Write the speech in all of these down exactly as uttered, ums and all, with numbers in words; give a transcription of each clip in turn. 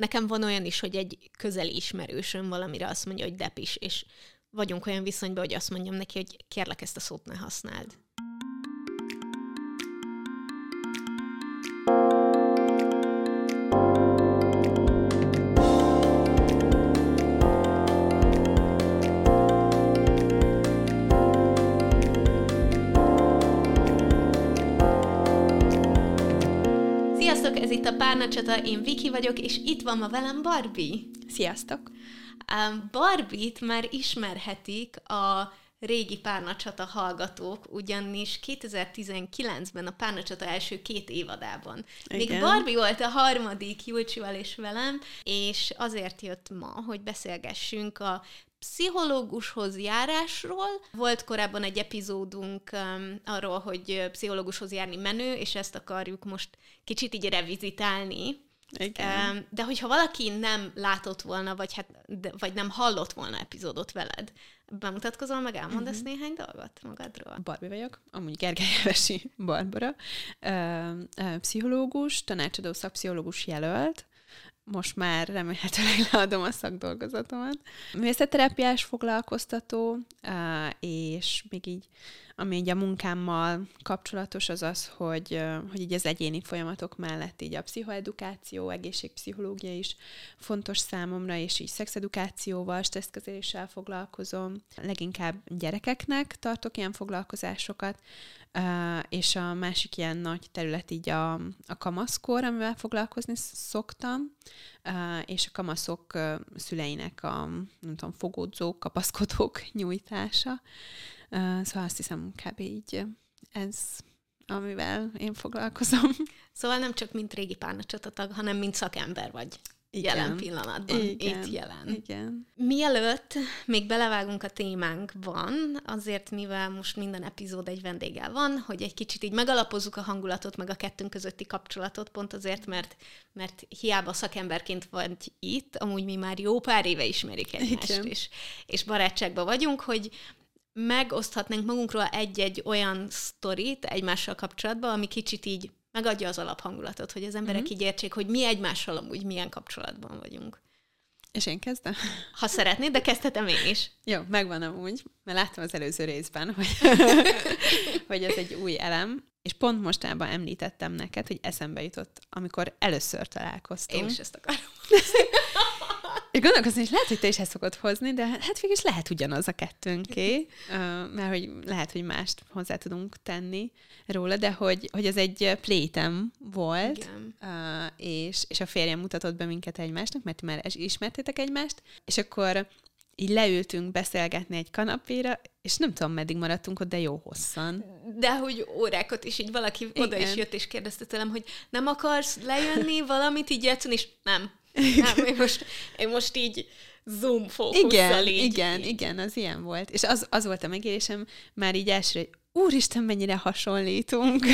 nekem van olyan is, hogy egy közeli ismerősöm valamire azt mondja, hogy depis, és vagyunk olyan viszonyban, hogy azt mondjam neki, hogy kérlek, ezt a szót ne használd. Sziasztok, ez itt a Párnacsata, én Viki vagyok, és itt van ma velem Barbie. Sziasztok! Barbie-t már ismerhetik a régi Párnacsata hallgatók, ugyanis kétezer-tizenkilencben a Párnacsata első két évadában. Igen. Még Barbie volt a harmadik Julcsival és velem, és azért jött ma, hogy beszélgessünk a pszichológushoz járásról. Volt korábban egy epizódunk um, arról, hogy pszichológushoz járni menő, és ezt akarjuk most kicsit így revizitálni. Igen. Um, de hogyha valaki nem látott volna, vagy, hát, de, vagy nem hallott volna epizódot veled, bemutatkozol, meg elmondasz uh-huh. néhány dolgot magadról? Barbie vagyok, amúgy Gergely Hevesi Barbara, uh, uh, pszichológus, tanácsadó szakpszichológus jelölt. Most már remélhetőleg leadom a szakdolgozatomat. Művészetterápiás foglalkoztató, és még így, ami így a munkámmal kapcsolatos, az az, hogy, hogy így az egyéni folyamatok mellett így a pszichoedukáció, egészségpszichológia is fontos számomra, és így szexedukációval, stresszkezeléssel foglalkozom. Leginkább gyerekeknek tartok ilyen foglalkozásokat, és a másik ilyen nagy terület így a, a kamaszkor, amivel foglalkozni szoktam, és a kamaszok szüleinek a, nem tudom, fogódzók, kapaszkodók nyújtása. Szóval azt hiszem, kb. Így ez, amivel én foglalkozom. Szóval nem csak mint régi párnacsatatag, hanem mint szakember vagy. Igen. Jelen pillanatban. Igen. Itt jelen. Igen. Mielőtt még belevágunk a témánkban, azért mivel most minden epizód egy vendéggel van, hogy egy kicsit így megalapozzuk a hangulatot, meg a kettőnk közötti kapcsolatot, pont azért, mert, mert hiába szakemberként vagy itt, amúgy mi már jó pár éve ismerik egymást, és, és barátságban vagyunk, hogy megoszthatnánk magunkról egy-egy olyan sztorit egymással kapcsolatban, ami kicsit így megadja az alaphangulatot, hogy az emberek mm-hmm. így értsék, hogy mi egymással amúgy milyen kapcsolatban vagyunk. És én kezdem? Ha szeretnéd, de kezdhetem én is. Jó, megvan amúgy, mert láttam az előző részben, hogy, hogy ez egy új elem, és pont mostában említettem neked, hogy eszembe jutott, amikor először találkoztunk. Én is ezt akarom. És gondolkozni, és lehet, hogy te is ezt szokod hozni, de hát végül is lehet ugyanaz a kettőnké, mert hogy lehet, hogy mást hozzá tudunk tenni róla, de hogy, hogy ez egy playtem volt, és, és a férjem mutatott be minket egymásnak, mert már ismertétek egymást, és akkor így leültünk beszélgetni egy kanapéra, és nem tudom, meddig maradtunk ott, de jó hosszan. De hogy órákat is így valaki Igen. oda is jött, és kérdezte tőlem, hogy nem akarsz lejönni valamit így játszani, és nem. Nem, én most, én most így zoom fókusszal igen, így. Igen, így. igen, az ilyen volt. És az, az volt a megérésem már így elsőre, hogy úristen, mennyire hasonlítunk.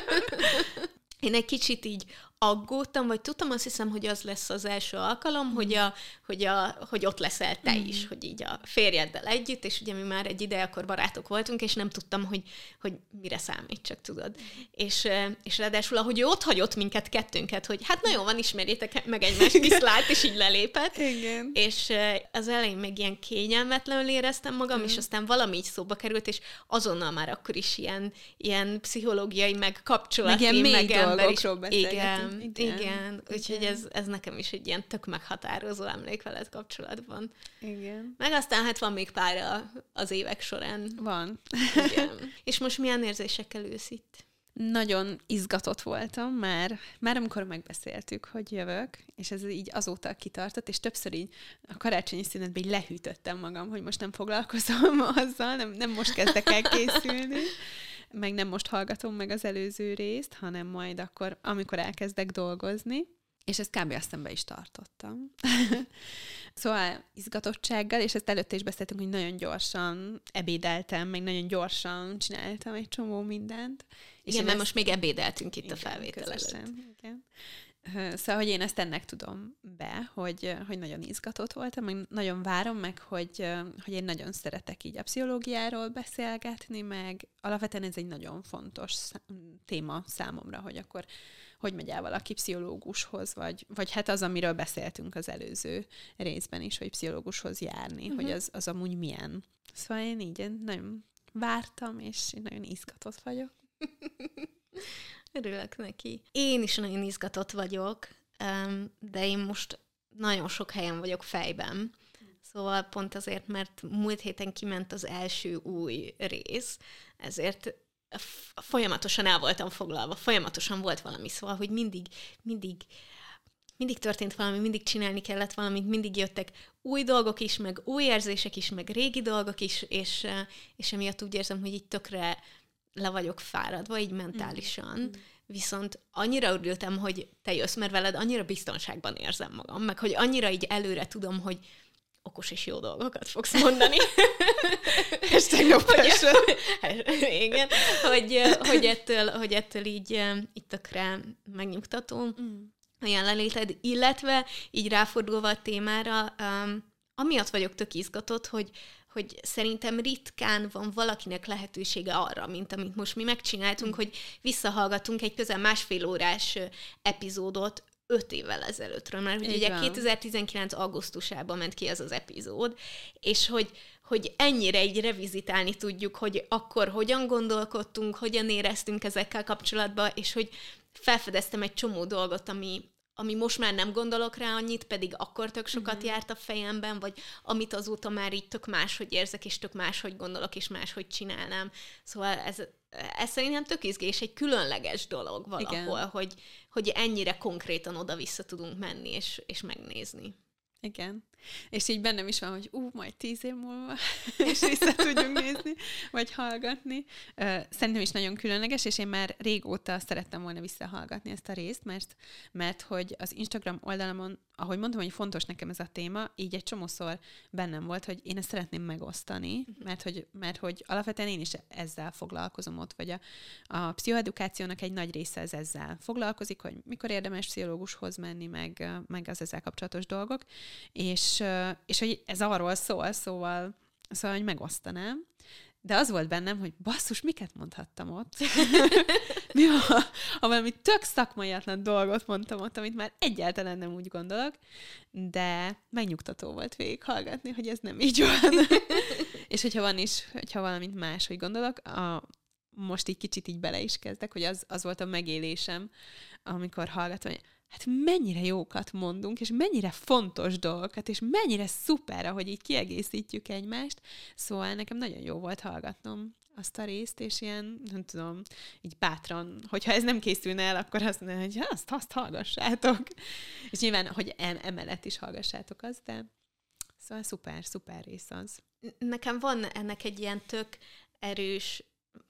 Én egy kicsit így aggódtam, vagy tudtam, azt hiszem, hogy az lesz az első alkalom, mm. hogy, a, hogy, a, hogy ott leszel te mm. is, hogy így a férjeddel együtt, és ugye mi már egy ideje akkor barátok voltunk, és nem tudtam, hogy, hogy mire számít, csak tudod. És, és ráadásul, ahogy ő ott hagyott minket kettőnket, hogy hát nagyon van, ismerjétek meg egymást, viszlát, és így lelépett. Igen. És az elején még ilyen kényelmetlenül éreztem magam, mm. és aztán valami így szóba került, és azonnal már akkor is ilyen, ilyen pszichológiai, meg kapcsolati, meg, ilyen meg ember is. Igen. Igen, igen. igen. Úgyhogy ez, ez nekem is egy ilyen tök meghatározó emlék veled kapcsolatban. Igen. Meg aztán hát van még pár az évek során. Van. Igen. És most milyen érzésekkel ülsz itt? Nagyon izgatott voltam már, már amikor megbeszéltük, hogy jövök, és ez így azóta kitartott, és többször így a karácsonyi szünetben így lehűtöttem magam, hogy most nem foglalkozom azzal, nem, nem most kezdek el készülni. Meg nem most hallgatom meg az előző részt, hanem majd akkor, amikor elkezdek dolgozni, és ezt kb. Aztán be is tartottam. Szóval izgatottsággal, és ezt előtte is beszéltünk, hogy nagyon gyorsan ebédeltem, meg nagyon gyorsan csináltam egy csomó mindent. És igen, mert ezt... most még ebédeltünk itt igen, a felvétel közösen, előtt. Igen. Szóval, hogy én ezt ennek tudom be, hogy, hogy nagyon izgatott voltam, meg nagyon várom meg, hogy, hogy én nagyon szeretek így a pszichológiáról beszélgetni, meg alapvetően ez egy nagyon fontos téma számomra, hogy akkor hogy megy el valaki pszichológushoz, vagy, vagy hát az, amiről beszéltünk az előző részben is, hogy pszichológushoz járni, uh-huh. hogy az, az amúgy milyen. Szóval én így én nagyon vártam, és én nagyon izgatott vagyok. Örülök neki. Én is nagyon izgatott vagyok, de én most nagyon sok helyen vagyok fejben. Szóval pont azért, mert múlt héten kiment az első új rész, ezért folyamatosan el voltam foglalva, folyamatosan volt valami, szóval, hogy mindig, mindig, mindig történt valami, mindig csinálni kellett valamit, mindig jöttek új dolgok is, meg új érzések is, meg régi dolgok is, és, és emiatt úgy érzem, hogy így tökre le vagyok fáradva, így mentálisan. Mm. Viszont annyira örültem, hogy te jössz, mert veled annyira biztonságban érzem magam, meg hogy annyira így előre tudom, hogy okos és jó dolgokat fogsz mondani. Hashtag no pressure. Igen, hogy, hogy, ettől, hogy ettől így, így tökre megnyugtató mm. a jelenléted, illetve így ráfordulva a témára, um, amiatt vagyok tök izgatott, hogy hogy szerintem ritkán van valakinek lehetősége arra, mint amit most mi megcsináltunk, mm. hogy visszahallgatunk egy közel másfél órás epizódot öt évvel ezelőttről, mert ugye van. kétezer-tizenkilenc augusztusában ment ki ez az epizód, és hogy, hogy ennyire így revizitálni tudjuk, hogy akkor hogyan gondolkodtunk, hogyan éreztünk ezekkel kapcsolatban, és hogy felfedeztem egy csomó dolgot, ami ami most már nem gondolok rá annyit, pedig akkor tök sokat uh-huh. járt a fejemben, vagy amit azóta már így tök máshogy érzek, és tök máshogy gondolok, és máshogy csinálnám. Szóval ez, ez szerintem tök izgi, és egy különleges dolog valahol, hogy, hogy ennyire konkrétan oda-vissza tudunk menni, és, és megnézni. Igen. És így bennem is van, hogy ú, majd tíz év múlva, és vissza tudjunk nézni, vagy hallgatni. Szerintem is nagyon különleges, és én már régóta szerettem volna visszahallgatni ezt a részt, mert, mert hogy az Instagram oldalamon, ahogy mondtam, hogy fontos nekem ez a téma, így egy csomószor bennem volt, hogy én ezt szeretném megosztani, mert hogy, mert hogy alapvetően én is ezzel foglalkozom ott, vagy a, a pszichoedukációnak egy nagy része ez ezzel foglalkozik, hogy mikor érdemes pszichológushoz menni, meg, meg az ezzel kapcsolatos dolgok, és És, és hogy ez arról szól, szóval, szóval, hogy megosztanám. De az volt bennem, hogy basszus, miket mondhattam ott? Mi van, ha, ha valami tök szakmaiatlan dolgot mondtam ott, amit már egyáltalán nem úgy gondolok, de megnyugtató volt végighallgatni, hogy ez nem így van. És hogyha van is, hogyha valamit máshogy gondolok, a, most így kicsit így bele is kezdek, hogy az, az volt a megélésem, amikor hallgatom, hogy hát mennyire jókat mondunk, és mennyire fontos dolgokat, és mennyire szuper, ahogy így kiegészítjük egymást. Szóval nekem nagyon jó volt hallgatnom azt a részt, és ilyen, nem tudom, így bátran, hogyha ez nem készülne el, akkor azt mondja, hogy azt, azt hallgassátok. És nyilván, hogy emellett is hallgassátok azt, de szóval szuper, szuper rész az. Nekem van ennek egy ilyen tök erős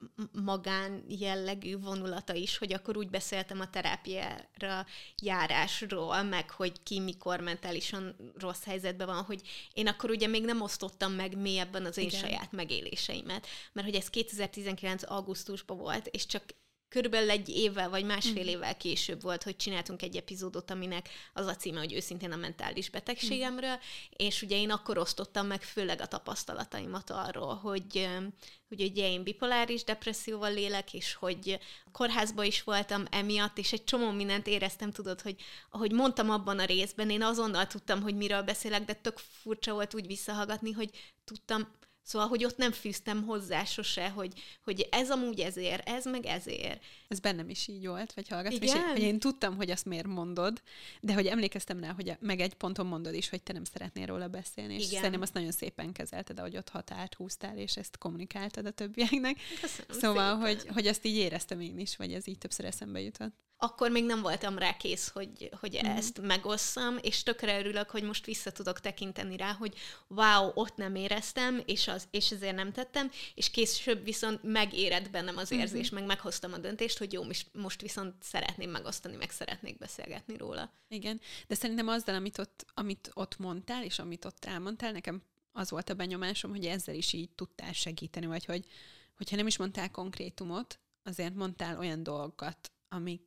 magán jellegű vonulata is, hogy akkor úgy beszéltem a terápiára járásról, meg hogy ki mikor mentálisan rossz helyzetben van, hogy én akkor ugye még nem osztottam meg mélyebben az én Igen. saját megéléseimet, mert hogy ez kétezer-tizenkilenc augusztusban volt, és csak körülbelül egy évvel, vagy másfél évvel később volt, hogy csináltunk egy epizódot, aminek az a címe, hogy őszintén a mentális betegségemről, és ugye én akkor osztottam meg főleg a tapasztalataimat arról, hogy, hogy ugye én bipoláris depresszióval lélek, és hogy kórházba is voltam emiatt, és egy csomó mindent éreztem, tudod, hogy ahogy mondtam abban a részben, én azonnal tudtam, hogy miről beszélek, de tök furcsa volt úgy visszahallgatni, hogy tudtam. Szóval, hogy ott nem fűztem hozzá sose, hogy, hogy ez amúgy ezért, ez meg ezért. Ez bennem is így volt, vagy hallgattam, és én, hogy én tudtam, hogy azt miért mondod, de hogy emlékeztem rá, hogy meg egy ponton mondod is, hogy te nem szeretnél róla beszélni, és Igen. szerintem azt nagyon szépen kezelted, ahogy ott határt húztál, és ezt kommunikáltad a többieknek. Köszönöm szóval, hogy, hogy azt így éreztem én is, vagy ez így többször eszembe jutott. Akkor még nem voltam rá kész, hogy, hogy mm. ezt megosszam, és tökre örülök, hogy most vissza tudok tekinteni rá, hogy wow, ott nem éreztem, és, az, és ezért nem tettem, és később viszont megérett bennem az érzés, mm-hmm. meg meghoztam a döntést, hogy jó, most viszont szeretném megosztani, meg szeretnék beszélgetni róla. Igen, de szerintem azzal, amit ott, amit ott mondtál, és amit ott elmondtál, nekem az volt a benyomásom, hogy ezzel is így tudtál segíteni, vagy hogy, hogyha nem is mondtál konkrétumot, azért mondtál olyan dolgokat, amik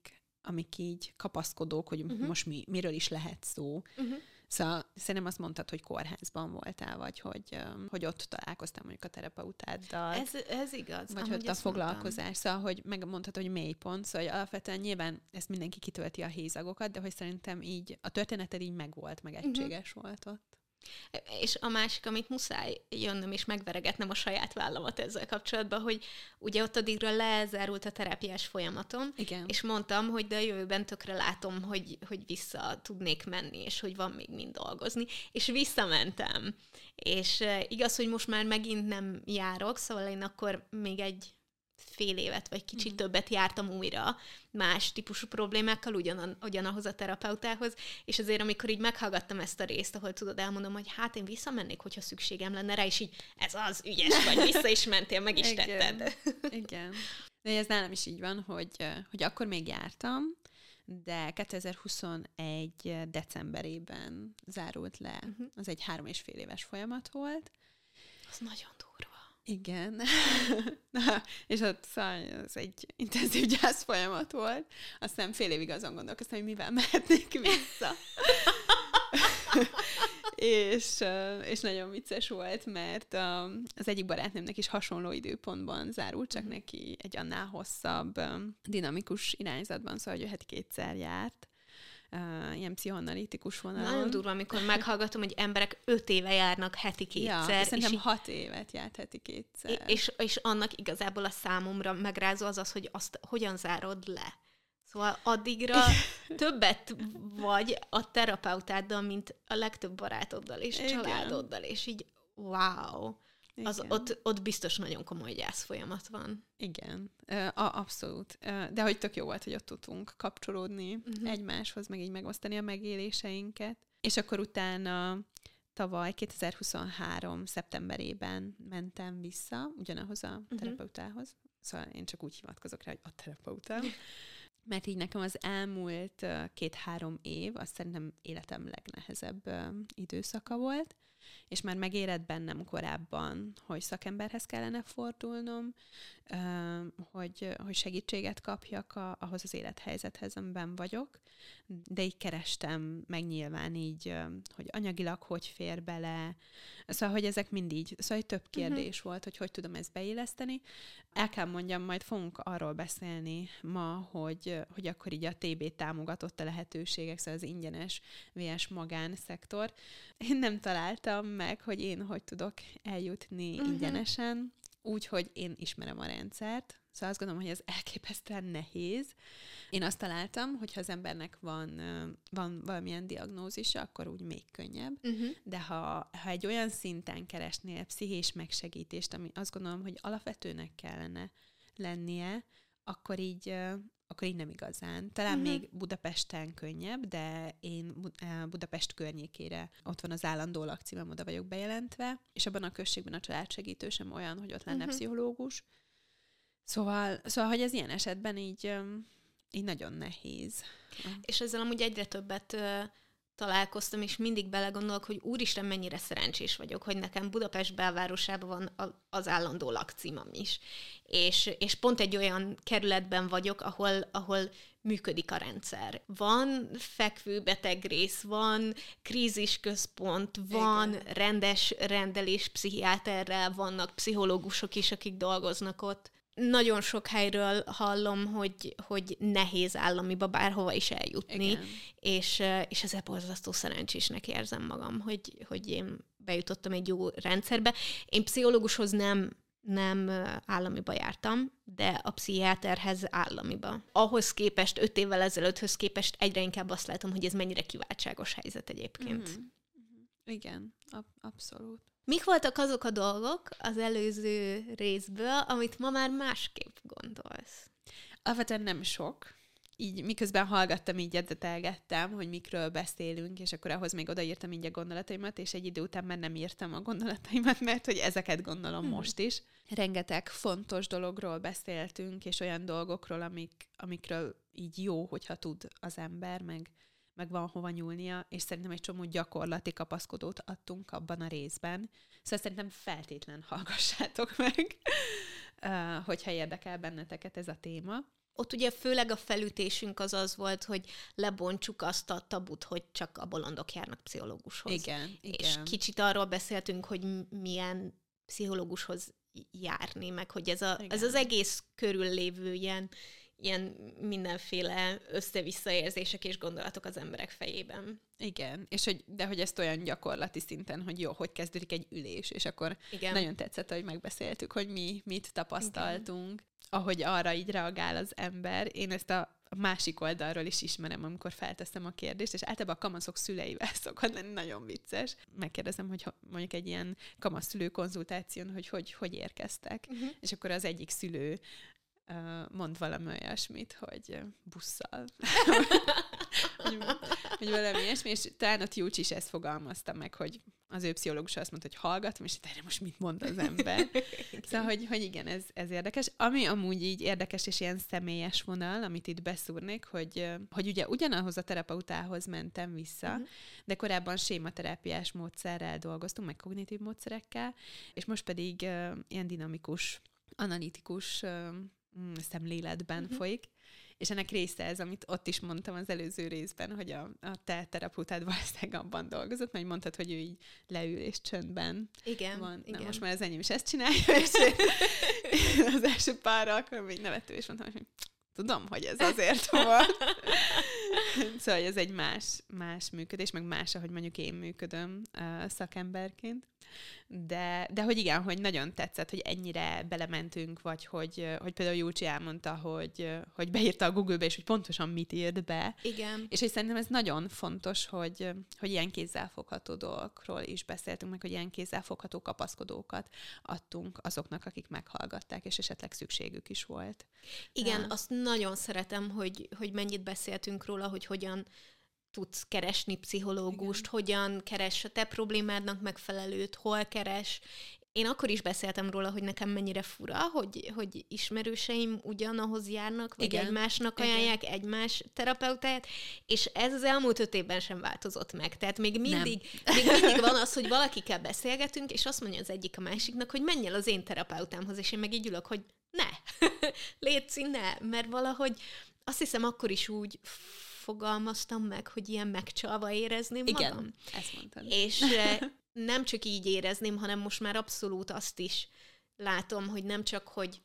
amik így kapaszkodók, hogy uh-huh. most mi, miről is lehet szó. Uh-huh. Szóval szerintem azt mondtad, hogy kórházban voltál, vagy hogy, hogy ott találkoztál mondjuk a terapeutáddal. Ez, ez igaz. Vagy hogy a foglalkozás. Mondtam. Szóval, hogy megmondtad, hogy mélypont. Szóval hogy alapvetően nyilván ezt mindenki kitölti a hézagokat, de hogy szerintem így a történeted így megvolt, meg egységes uh-huh. volt ott. És a másik, amit muszáj jönnöm és megveregetnem a saját vállamat ezzel kapcsolatban, hogy ugye ott addigra lezárult a terápiás folyamatom, igen. és mondtam, hogy de a jövőben tökre látom, hogy, hogy vissza tudnék menni, és hogy van még mind dolgozni, és visszamentem. És igaz, hogy most már megint nem járok, szóval én akkor még egy fél évet, vagy kicsit mm. többet jártam újra más típusú problémákkal, ugyan, ugyanahoz a terapeutához, és azért amikor így meghallgattam ezt a részt, ahol tudod, elmondom, hogy hát én visszamennék, hogyha szükségem lenne rá, és így ez az, ügyes vagy, vissza is mentél, meg is igen. tetted. Igen. De ez nálam is így van, hogy, hogy akkor még jártam, de kétezer-huszonegy decemberében zárult le. Uh-huh. Az egy három és fél éves folyamat volt. Az nagyon durva. Igen. Na, és ott szóval az egy intenzív gyász folyamat volt. Aztán fél évig azon gondolkoztam, hogy mivel mehetnék vissza. és, és nagyon vicces volt, mert az egyik barátnőmnek is hasonló időpontban zárult, csak mm. neki egy annál hosszabb dinamikus irányzatban, szóval hogy ő heti kétszer járt. Uh, ilyen pszichoanalitikus vonalon. Nagyon durva, amikor meghallgatom, hogy emberek öt éve járnak heti kétszer. Ja, szerintem hat évet járt heti kétszer. És, és annak igazából a számomra megrázó az az, hogy azt hogyan zárod le. Szóval addigra többet vagy a terapeutáddal, mint a legtöbb barátoddal és igen. családoddal, és így wow. Az, ott, ott biztos nagyon komoly gyász folyamat van. Igen, a, abszolút. De hogy tök jó volt, hogy ott tudtunk kapcsolódni uh-huh. egymáshoz, meg így megosztani a megéléseinket. És akkor utána tavaly kétezer-huszonhárom szeptemberében mentem vissza ugyanahoz a uh-huh. terapeutához. Szóval én csak úgy hivatkozok rá, hogy a terapeutám. Mert így nekem az elmúlt két-három év, azt szerintem életem legnehezebb időszaka volt, és már megérett bennem korábban, hogy szakemberhez kellene fordulnom, hogy, hogy segítséget kapjak a, ahhoz az élethelyzethez, amiben vagyok, de így kerestem meg nyilván így, hogy anyagilag hogy fér bele, szóval, hogy ezek mind így, szóval hogy több kérdés uh-huh. volt, hogy hogy tudom ezt beilleszteni. El kell mondjam, majd fogunk arról beszélni ma, hogy, hogy akkor így a té bé támogatott a lehetőségek, szóval az ingyenes versus magánszektor. Én nem találtam meg, hogy én hogy tudok eljutni uh-huh. ingyenesen, úgy, hogy én ismerem a rendszert. Szóval azt gondolom, hogy ez elképesztően nehéz. Én azt találtam, hogy ha az embernek van, van valamilyen diagnózisa, akkor úgy még könnyebb. Uh-huh. De ha, ha egy olyan szinten keresnél pszichés megsegítést, ami azt gondolom, hogy alapvetőnek kellene lennie, akkor így, akkor így nem igazán. Talán uh-huh. még Budapesten könnyebb, de én Budapest környékére ott van az állandó lakcímem, oda vagyok bejelentve, és abban a községben a családsegítő sem olyan, hogy ott lenne uh-huh. pszichológus. Szóval, szóval, hogy ez ilyen esetben így, így nagyon nehéz. És ezzel amúgy egyre többet uh, találkoztam, és mindig belegondolok, hogy úristen, mennyire szerencsés vagyok, hogy nekem Budapest belvárosában van a, az állandó lakcímam is. És, és pont egy olyan kerületben vagyok, ahol, ahol működik a rendszer. Van fekvőbeteg rész, van krízisközpont, van igen. rendes rendelés pszichiáterrel, vannak pszichológusok is, akik dolgoznak ott. Nagyon sok helyről hallom, hogy, hogy nehéz államiba bárhova is eljutni, és, és ezzel borzasztó szerencsésnek érzem magam, hogy, hogy én bejutottam egy jó rendszerbe. Én pszichológushoz nem, nem államiba jártam, de a pszichiáterhez államiba. Ahhoz képest, öt évvel ezelőtthöz képest egyre inkább azt látom, hogy ez mennyire kiváltságos helyzet egyébként. Mm-hmm. Igen, ab- abszolút. Mik voltak azok a dolgok az előző részből, amit ma már másképp gondolsz? Alapvetően nem sok. Így miközben hallgattam, így edzetelgettem, hogy mikről beszélünk, és akkor ahhoz még odaírtam így a gondolataimat, és egy idő után már nem írtam a gondolataimat, mert hogy ezeket gondolom hmm. most is. Rengeteg fontos dologról beszéltünk, és olyan dolgokról, amik, amikről így jó, hogyha tud az ember, meg meg van hova nyúlnia, és szerintem egy csomó gyakorlati kapaszkodót adtunk abban a részben. Szóval szerintem feltétlen hallgassátok meg, hogyha érdekel benneteket ez a téma. Ott ugye főleg a felütésünk az az volt, hogy lebontsuk azt a tabut, hogy csak a bolondok járnak pszichológushoz. Igen, igen. És kicsit arról beszéltünk, hogy milyen pszichológushoz járni, meg hogy ez, a, ez az egész körül lévő ilyen, ilyen mindenféle össze-vissza érzések és gondolatok az emberek fejében. Igen, és hogy, de hogy ezt olyan gyakorlati szinten, hogy jó, hogy kezdődik egy ülés, és akkor igen. Nagyon tetszett, hogy megbeszéltük, hogy mi mit tapasztaltunk, igen. Ahogy arra így reagál az ember. Én ezt a másik oldalról is ismerem, amikor felteszem a kérdést, és általában a kamaszok szüleivel szokott lenni, nagyon vicces. Megkérdezem, hogy mondjuk egy ilyen kamaszszülő konzultáción, hogy hogy, hogy érkeztek, uh-huh. és akkor az egyik szülő mond valami olyasmit, hogy busszal. hogy, hogy valami ilyesmi, és talán ott Júcs is ezt fogalmazta meg, hogy az ő pszichológus azt mondta, hogy hallgatom, és erre most mit mond az ember. Szóval, hogy, hogy igen, ez, ez érdekes. Ami amúgy így érdekes, és ilyen személyes vonal, amit itt beszúrnék, hogy, hogy ugye ugyanahoz a terapeutához mentem vissza, uh-huh. de korábban sématerápiás módszerrel dolgoztunk, meg kognitív módszerekkel, és most pedig uh, ilyen dinamikus, analitikus uh, szemléletben uh-huh. folyik, és ennek része ez, amit ott is mondtam az előző részben, hogy a, a te terapeutád valószínűleg abban dolgozott, mert mondtad, hogy ő így leül és csöndben igen, van. igen. Na, most már az enyém is ezt csinálja, és az első pár alkalommal még nevető, és mondtam, hogy tudom, hogy ez azért volt. Szóval ez egy más, más működés, meg más, ahogy mondjuk én működöm uh, szakemberként. De, de hogy igen, hogy nagyon tetszett, hogy ennyire belementünk, vagy hogy, hogy például Júcsi elmondta, hogy, hogy beírta a Google-be, és hogy pontosan mit írt be. Igen. És hogy szerintem ez nagyon fontos, hogy, hogy ilyen kézzelfogható dolgokról is beszéltünk, meg hogy ilyen kézzelfogható kapaszkodókat adtunk azoknak, akik meghallgatták, és esetleg szükségük is volt. Igen, de... azt nagyon szeretem, hogy, hogy mennyit beszéltünk róla, hogy hogyan tudsz keresni pszichológust, igen. hogyan keres a te problémádnak megfelelőt, hol keres. Én akkor is beszéltem róla, hogy nekem mennyire fura, hogy, hogy ismerőseim ugyanahoz járnak, vagy igen. egymásnak ajánlják igen. egymás terapeutáját, és ez az elmúlt öt évben sem változott meg. Tehát még mindig, még mindig van az, hogy valakikkel beszélgetünk, és azt mondja az egyik a másiknak, hogy menj el az én terapeutámhoz, és én meg így ülök, hogy ne, létszi, ne, mert valahogy azt hiszem akkor is úgy fogalmaztam meg, hogy ilyen megcsalva érezném igen, magam. Igen, ezt mondtad. És nem csak így érezném, hanem most már abszolút azt is látom, hogy nem csak, hogy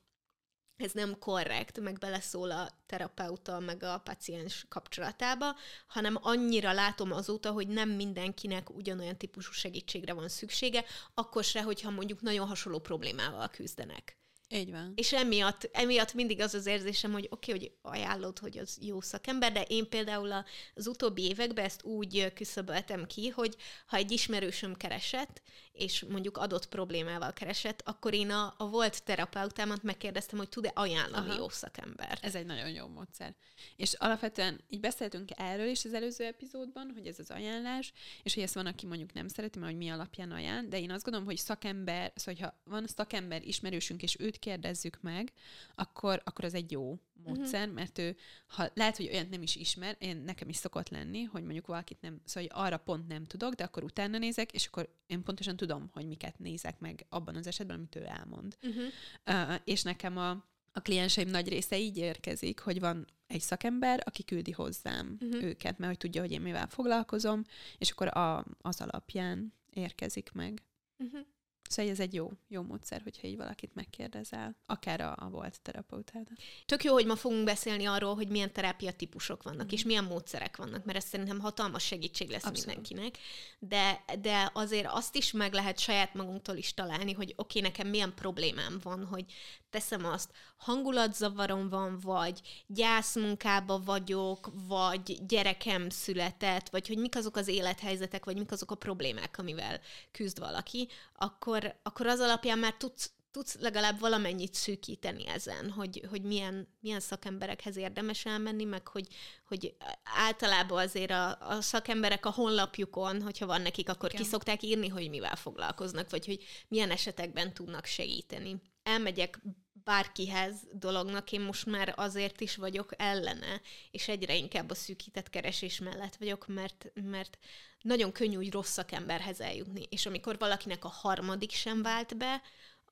ez nem korrekt, meg beleszól a terapeuta, meg a paciens kapcsolatába, hanem annyira látom azóta, hogy nem mindenkinek ugyanolyan típusú segítségre van szüksége, akkor se, hogyha mondjuk nagyon hasonló problémával küzdenek. Így van. És emiatt, emiatt mindig az az érzésem, hogy oké, okay, hogy ajánlod, hogy az jó szakember, de én például az utóbbi években ezt úgy küszöböltem ki, hogy ha egy ismerősöm keresett, és mondjuk adott problémával keresett, akkor én a, a volt terapeutámat megkérdeztem, hogy tud-e ajánlani aha. jó szakember. Ez egy nagyon jó módszer. És alapvetően így beszéltünk erről is az előző epizódban, hogy ez az ajánlás, és hogy ezt van, aki mondjuk nem szereti, mert hogy mi alapján ajánl, de én azt gondolom, hogy szakember, szóval ha van szakember ismerősünk, és őt kérdezzük meg, akkor, akkor az egy jó módszer, uh-huh. mert ő, ha lehet, hogy olyat nem is ismer, én, nekem is szokott lenni, hogy mondjuk valakit nem, szóval hogy arra pont nem tudok, de akkor utána nézek, és akkor én pontosan tudom, hogy miket nézek meg abban az esetben, amit ő elmond. Uh-huh. Uh, és nekem a, a klienseim nagy része így érkezik, hogy van egy szakember, aki küldi hozzám uh-huh. őket, mert hogy tudja, hogy én mivel foglalkozom, és akkor a, az alapján érkezik meg. Uh-huh. Szóval ez egy jó, jó módszer, hogyha így valakit megkérdezel, akár a, a volt terapeutád. Tök jó, hogy ma fogunk beszélni arról, hogy milyen terápia típusok vannak, mm. és milyen módszerek vannak, mert ez szerintem hatalmas segítség lesz abszolút mindenkinek. De, de azért azt is meg lehet saját magunktól is találni, hogy oké, okay, nekem milyen problémám van, hogy teszem azt, hangulatzavarom van, vagy gyászmunkába vagyok, vagy gyerekem született, vagy hogy mik azok az élethelyzetek, vagy mik azok a problémák, amivel küzd valaki, akkor, akkor az alapján már tudsz, tudsz legalább valamennyit szűkíteni ezen, hogy, hogy milyen, milyen szakemberekhez érdemes elmenni, meg hogy, hogy általában azért a, a szakemberek a honlapjukon, hogyha van nekik, akkor igen. ki szokták írni, hogy mivel foglalkoznak, vagy hogy milyen esetekben tudnak segíteni. Elmegyek bárkihez dolognak, én most már azért is vagyok ellene, és egyre inkább a szűkített keresés mellett vagyok, mert, mert nagyon könnyű úgy rossz szakemberhez eljutni. És amikor valakinek a harmadik sem vált be,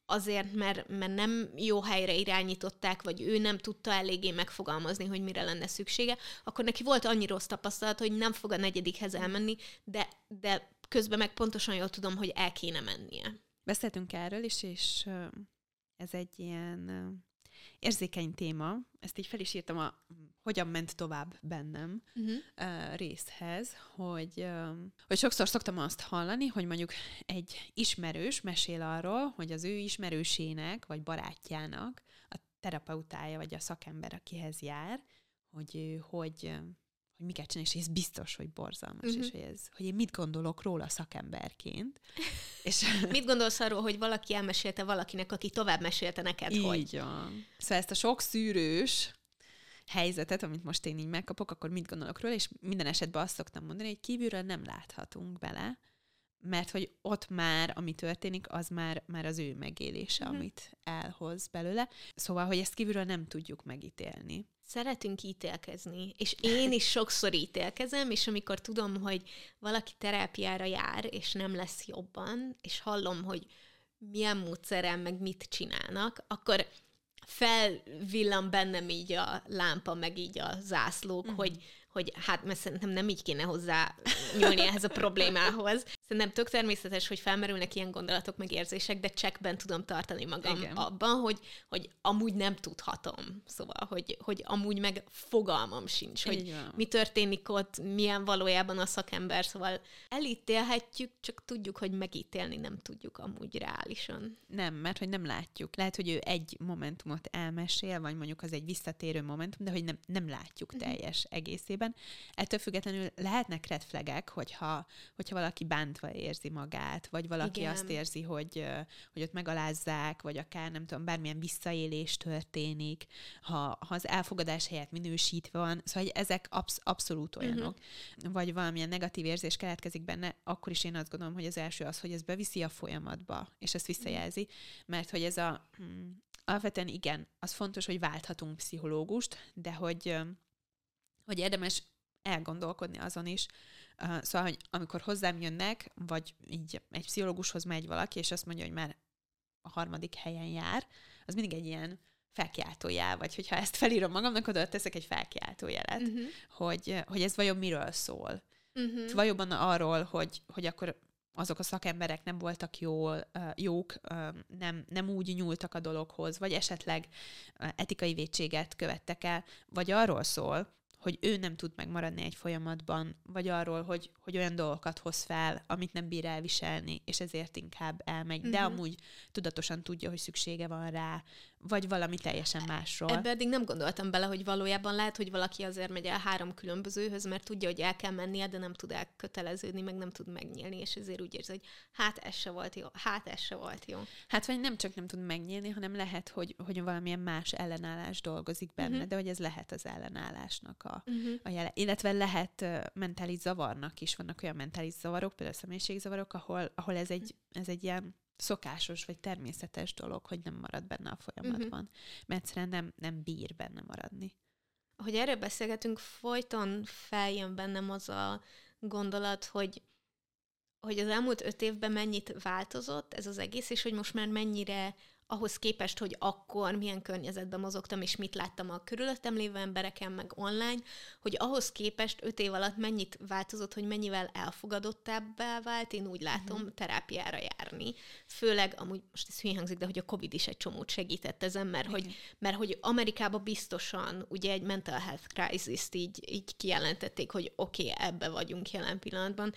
azért, mert, mert nem jó helyre irányították, vagy ő nem tudta eléggé megfogalmazni, hogy mire lenne szüksége, akkor neki volt annyi rossz tapasztalat, hogy nem fog a negyedikhez elmenni, de, de közben meg pontosan jól tudom, hogy el kéne mennie. Beszéltünk erről is, és ez egy ilyen érzékeny téma. Ezt így fel is írtam a hogyan ment tovább bennem uh-huh. részhez, hogy, hogy sokszor szoktam azt hallani, hogy mondjuk egy ismerős mesél arról, hogy az ő ismerősének, vagy barátjának a terapeutája, vagy a szakember, akihez jár, hogy ő hogy... hogy miket csinál, és ez biztos, hogy borzalmas, uh-huh. és hogy, ez, hogy én mit gondolok róla szakemberként. És mit gondolsz arról, hogy valaki elmesélte valakinek, aki tovább mesélte neked, így hogy... Így van. Szóval ezt a sok szűrős helyzetet, amit most én így megkapok, akkor mit gondolok róla, és minden esetben azt szoktam mondani, hogy kívülről nem láthatunk bele, mert hogy ott már, ami történik, az már, már az ő megélése, uh-huh. amit elhoz belőle. Szóval, hogy ezt kívülről nem tudjuk megítélni. Szeretünk ítélkezni, és én is sokszor ítélkezem, és amikor tudom, hogy valaki terápiára jár, és nem lesz jobban, és hallom, hogy milyen módszerrel, meg mit csinálnak, akkor felvillan bennem így a lámpa, meg így a zászlók, uh-huh. hogy, hogy hát, mert szerintem nem így kéne hozzá nyúlni ehhez a problémához. Szerintem tök természetes, hogy felmerülnek ilyen gondolatok, meg érzések, de csekkben tudom tartani magam Igen. abban, hogy, hogy amúgy nem tudhatom. Szóval, hogy, hogy amúgy meg fogalmam sincs, hogy mi történik ott, milyen valójában a szakember. Szóval elítélhetjük, csak tudjuk, hogy megítélni nem tudjuk amúgy reálisan. Nem, mert hogy nem látjuk. Lehet, hogy ő egy momentumot elmesél, vagy mondjuk az egy visszatérő momentum, de hogy nem, nem látjuk teljes egészében. Ettől függetlenül lehetnek red flagek, hogyha, hogyha valaki bántva érzi magát, vagy valaki Igen. azt érzi, hogy, hogy ott megalázzák, vagy akár nem tudom, bármilyen visszaélés történik, ha, ha az elfogadás helyett minősítve van, szóval hogy ezek absz- abszolút olyanok. Uh-huh. Vagy valamilyen negatív érzés keletkezik benne, akkor is én azt gondolom, hogy az első az, hogy ez beviszi a folyamatba, és ezt visszajelzi, mert hogy ez a hmm, alapvetően igen, az fontos, hogy válthatunk pszichológust, de hogy, hogy érdemes elgondolkodni azon is. Uh, szóval, hogy amikor hozzám jönnek, vagy így egy pszichológushoz megy valaki, és azt mondja, hogy már a harmadik helyen jár, az mindig egy ilyen felkiáltójel, vagy hogyha ezt felírom magamnak, oda teszek egy felkiáltójelet, uh-huh. hogy, hogy ez vajon miről szól. Uh-huh. Valóban arról, hogy, hogy akkor azok a szakemberek nem voltak jól, jók, nem, nem úgy nyúltak a dologhoz, vagy esetleg etikai vétséget követtek el, vagy arról szól, hogy ő nem tud megmaradni egy folyamatban, vagy arról, hogy, hogy olyan dolgokat hoz fel, amit nem bír elviselni, és ezért inkább elmegy. Uh-huh. De amúgy tudatosan tudja, hogy szüksége van rá, vagy valami teljesen másról. Ebbe eddig nem gondoltam bele, hogy valójában lehet, hogy valaki azért megy el három különbözőhöz, mert tudja, hogy el kell mennie, de nem tud elköteleződni, meg nem tud megnyílni, és ezért úgy érzi, hogy hát ez se volt jó, hát ez se volt jó. Hát vagy nem csak nem tud megnyílni, hanem lehet, hogy, hogy valamilyen más ellenállás dolgozik benne, uh-huh. de hogy ez lehet az ellenállásnak a, uh-huh. a jele. Illetve lehet uh, mentális zavarnak is, vannak olyan mentális zavarok, például személyiségzavarok, ahol, ahol ez egy, ez egy ilyen szokásos vagy természetes dolog, hogy nem marad benne a folyamatban. Uh-huh. Mert egyszerűen nem, nem bír benne maradni. Ahogy erről beszélgetünk, folyton feljön bennem az a gondolat, hogy, hogy az elmúlt öt évben mennyit változott ez az egész, és hogy most már mennyire ahhoz képest, hogy akkor milyen környezetben mozogtam, és mit láttam a körülöttem lévő embereken, meg online, hogy ahhoz képest öt év alatt mennyit változott, hogy mennyivel elfogadottabbá vált, én úgy látom, uh-huh. terápiára járni. Főleg, amúgy most ez hülyén hangzik, de hogy a Covid is egy csomót segített ezen, mert, okay. hogy, mert hogy Amerikában biztosan ugye egy mental health crisis-t így, így kijelentették, hogy oké, okay, ebbe vagyunk jelen pillanatban,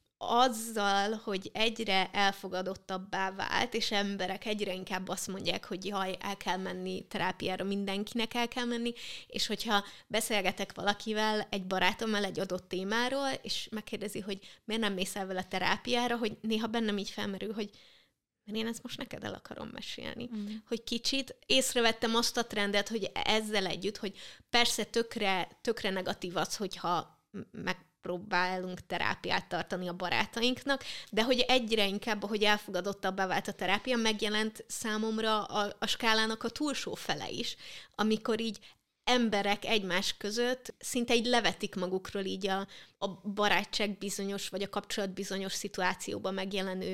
azzal, hogy egyre elfogadottabbá vált, és emberek egyre inkább azt mondják, hogy jaj, el kell menni terápiára, mindenkinek el kell menni, és hogyha beszélgetek valakivel, egy barátommal egy adott témáról, és megkérdezi, hogy miért nem mész el vele terápiára, hogy néha bennem így felmerül, hogy mert én ezt most neked el akarom mesélni. Mm. Hogy kicsit észrevettem azt a trendet, hogy ezzel együtt, hogy persze tökre, tökre negatív az, hogyha meg próbálunk terápiát tartani a barátainknak, de hogy egyre inkább, ahogy elfogadottabbá vált a terápia, megjelent számomra a, a skálának a túlsó fele is, amikor így emberek egymás között szinte így levetik magukról így a, a barátság bizonyos, vagy a kapcsolat bizonyos szituációban megjelenő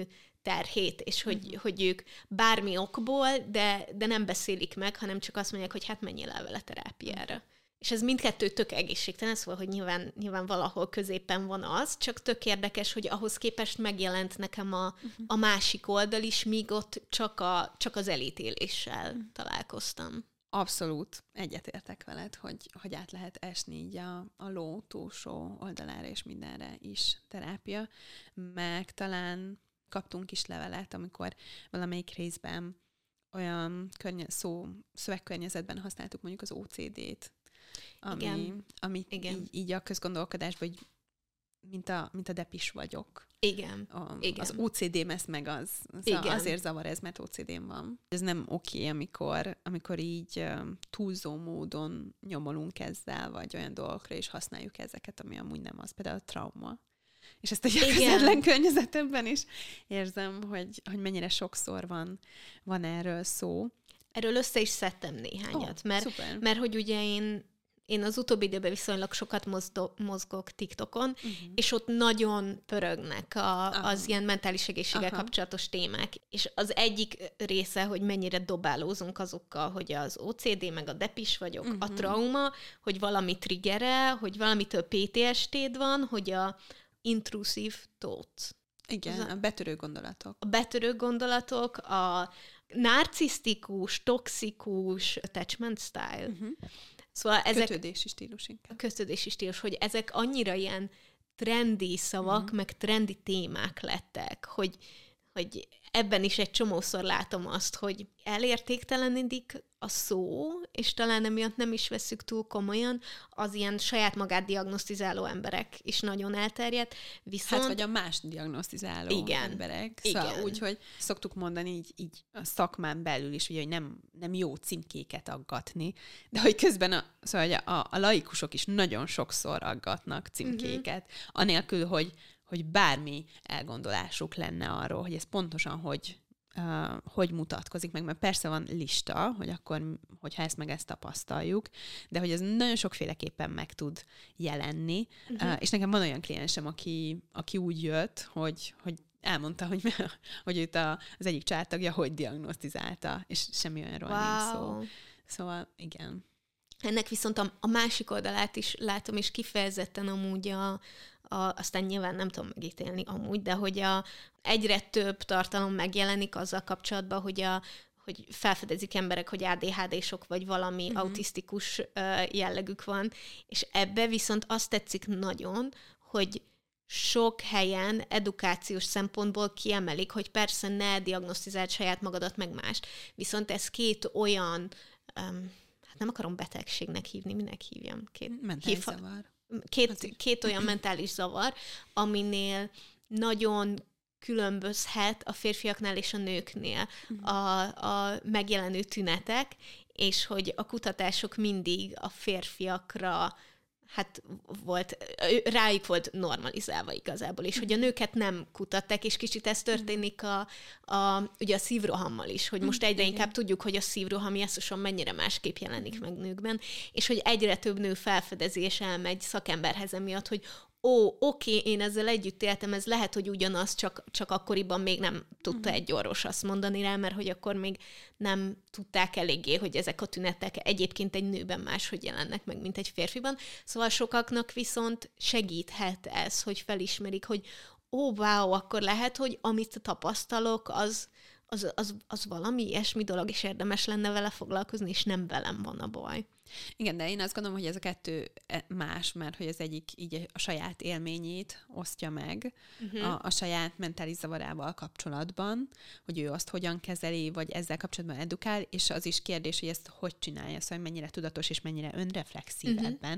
terhét, és hogy, uh-huh. hogy ők bármi okból, de, de nem beszélik meg, hanem csak azt mondják, hogy hát menjél el vele terápiára. És ez mindkettő tök egészségtelen, szóval, hogy nyilván, nyilván valahol középen van az, csak tök érdekes, hogy ahhoz képest megjelent nekem a, uh-huh. a másik oldal is, míg ott csak, a, csak az elítéléssel uh-huh. találkoztam. Abszolút egyetértek veled, hogy, hogy át lehet esni így a, a ló túlsó oldalára és mindenre is terápia, meg talán kaptunk is levelet, amikor valamelyik részben olyan környe- szó, szövegkörnyezetben használtuk mondjuk az ó cé dét, ami, Igen. ami Igen. Így, így a közgondolkodásban, hogy mint a, mint a depis vagyok. Igen. A, Igen. Az ó cé dém ez meg az. Szóval azért zavar ez, mert ó cé dém van. Ez nem oké, amikor, amikor így um, túlzó módon nyomolunk ezzel, vagy olyan dolgokra is használjuk ezeket, ami amúgy nem az. Például a trauma. És ezt egy közvetlen környezetemben is érzem, hogy, hogy mennyire sokszor van, van erről szó. Erről össze is szedtem néhányat, oh, mert, mert hogy ugye én Én az utóbbi időben viszonylag sokat mozdo- mozgok TikTokon, uh-huh. és ott nagyon pörögnek a, az ilyen mentális egészséggel Aha. kapcsolatos témák. És az egyik része, hogy mennyire dobálózunk azokkal, hogy az ó cé dé, meg a depis vagyok, uh-huh. a trauma, hogy valami triggerel, hogy valamitől pé té es dé-d van, hogy a intrusive thoughts. Igen, a, a betörő gondolatok. A betörő gondolatok, a narcisztikus, toxikus attachment style. Uh-huh. Szóval ezek, kötődési stílus inkább. Kötődési stílus, hogy ezek annyira ilyen trendi szavak, uh-huh. meg trendi témák lettek, hogy, hogy ebben is egy csomószor látom azt, hogy elértéktelenedik a szó, és talán emiatt nem is vesszük túl komolyan, az ilyen saját magát diagnosztizáló emberek is nagyon elterjedt, viszont... Hát vagy a más diagnosztizáló igen, emberek. Szóval igen. úgy, hogy szoktuk mondani így, így a szakmán belül is, ugye, hogy nem, nem jó címkéket aggatni, de hogy közben a, szóval a, a laikusok is nagyon sokszor aggatnak címkéket, uh-huh. anélkül, hogy hogy bármi elgondolásuk lenne arról, hogy ez pontosan hogy, uh, hogy mutatkozik meg, mert persze van lista, hogy akkor, hogyha ezt meg ezt tapasztaljuk, de hogy ez nagyon sokféleképpen meg tud jelenni, uh-huh. uh, és nekem van olyan kliensem, aki, aki úgy jött, hogy, hogy elmondta, hogy, hogy őt a, az egyik családtagja hogy diagnosztizálta, és semmi olyanról wow. nincs szó. Szóval igen. Ennek viszont a, a másik oldalát is látom, és kifejezetten amúgy a, a, aztán nyilván nem tudom megítélni amúgy, de hogy a, egyre több tartalom megjelenik azzal kapcsolatban, hogy, a, hogy felfedezik emberek, hogy á dé há dé-sok vagy valami uh-huh. autisztikus uh, jellegük van, és ebbe viszont azt tetszik nagyon, hogy sok helyen edukációs szempontból kiemelik, hogy persze ne diagnosztizáld saját magadat meg mást, viszont ez két olyan um, nem akarom betegségnek hívni, minek hívjam? Két, mentális hívha, zavar. Két, két olyan mentális zavar, aminél nagyon különbözhet a férfiaknál és a nőknél uh-huh. a, a megjelenő tünetek, és hogy a kutatások mindig a férfiakra hát volt, rájuk volt normalizálva igazából, és hogy a nőket nem kutatták, és kicsit ez történik a, a, ugye a szívrohammal is, hogy most egyre inkább tudjuk, hogy a szívroham jesszusan mennyire másképp jelenik meg nőkben, és hogy egyre több nő felfedezi és elmegy szakemberhez emiatt, hogy ó, oké, én ezzel együtt éltem, ez lehet, hogy ugyanaz, csak, csak akkoriban még nem tudta egy orvos azt mondani rá, mert hogy akkor még nem tudták eléggé, hogy ezek a tünetek egyébként egy nőben máshogy jelennek meg, mint egy férfiban. Szóval sokaknak viszont segíthet ez, hogy felismerik, hogy ó, wow, akkor lehet, hogy amit tapasztalok, az, az, az, az valami ilyesmi dolog, és érdemes lenne vele foglalkozni, és nem velem van a baj. Igen, de én azt gondolom, hogy ez a kettő más, mert hogy az egyik így a saját élményét osztja meg uh-huh. a, a saját mentális zavarával kapcsolatban, hogy ő azt hogyan kezeli, vagy ezzel kapcsolatban edukál, és az is kérdés, hogy ezt hogy csinálja, szóval mennyire tudatos és mennyire önreflexív uh-huh. ebben.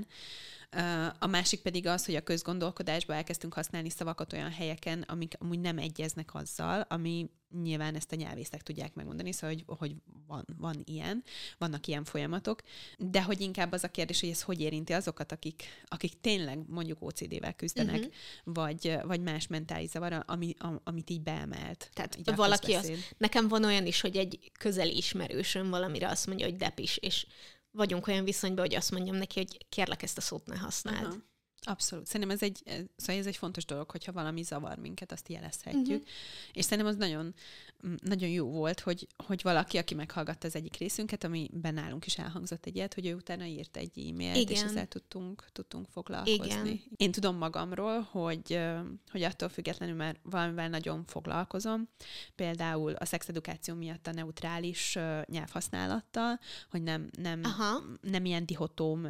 A másik pedig az, hogy a közgondolkodásban elkezdtünk használni szavakat olyan helyeken, amik amúgy nem egyeznek azzal, ami nyilván ezt a nyelvészek tudják megmondani, szóval, hogy, hogy van, van ilyen, vannak ilyen folyamatok, de hogy inkább az a kérdés, hogy ez hogy érinti azokat, akik, akik tényleg mondjuk ó cé dé-vel küzdenek, uh-huh. vagy, vagy más mentális zavar, ami, amit így beemelt. Tehát így valaki az, nekem van olyan is, hogy egy közeli ismerősöm valamire azt mondja, hogy depis, és vagyunk olyan viszonyban, hogy azt mondjam neki, hogy kérlek, ezt a szót ne használd. Uh-huh. Abszolút. Szerintem ez egy, ez, szóval ez egy fontos dolog, hogyha valami zavar minket, azt jelezhetjük. Uh-huh. És szerintem az nagyon, nagyon jó volt, hogy, hogy valaki, aki meghallgatta az egyik részünket, amiben nálunk is elhangzott egy ilyet, hogy ő utána írt egy e-mailt, igen. és ezzel tudtunk, tudtunk foglalkozni. Igen. Én tudom magamról, hogy, hogy attól függetlenül, mert valamivel nagyon foglalkozom, például a szexedukáció miatt a neutrális nyelvhasználattal, hogy nem, nem, nem ilyen dihotóm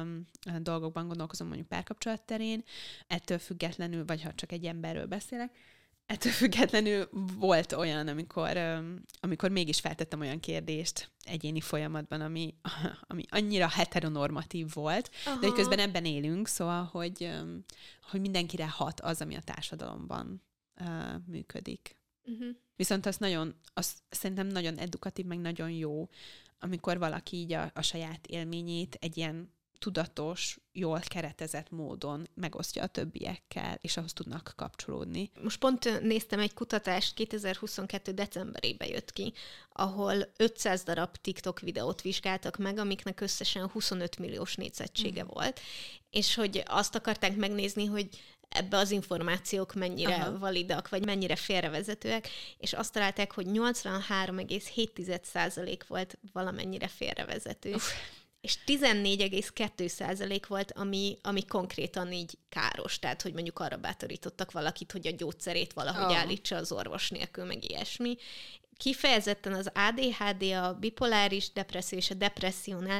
dolgokban gondolkozom, mondjuk párkapcsolatban, terén, ettől függetlenül, vagy ha csak egy emberről beszélek, ettől függetlenül volt olyan, amikor, amikor mégis feltettem olyan kérdést egyéni folyamatban, ami, ami annyira heteronormatív volt, aha. de hogy közben ebben élünk, szóval, hogy, hogy mindenkire hat az, ami a társadalomban uh, működik. Uh-huh. Viszont az nagyon, az szerintem nagyon edukatív, meg nagyon jó, amikor valaki így a, a saját élményét egy ilyen tudatos, jól keretezett módon megosztja a többiekkel, és ahhoz tudnak kapcsolódni. Most pont néztem egy kutatást, kétezer-huszonkettő decemberében jött ki, ahol ötszáz darab TikTok videót vizsgáltak meg, amiknek összesen huszonöt milliós nézettsége mm. volt, és hogy azt akarták megnézni, hogy ebbe az információk mennyire aha. validak, vagy mennyire félrevezetőek, és azt találták, hogy nyolcvanhárom egész hét százalék volt valamennyire félrevezető. Uf. És tizennégy egész kettő százalék volt, ami, ami konkrétan így káros. Tehát, hogy mondjuk arra bátorítottak valakit, hogy a gyógyszerét valahogy oh. állítsa az orvos nélkül, meg ilyesmi. Kifejezetten az á dé há dé, a bipoláris depresszió és a depressziónál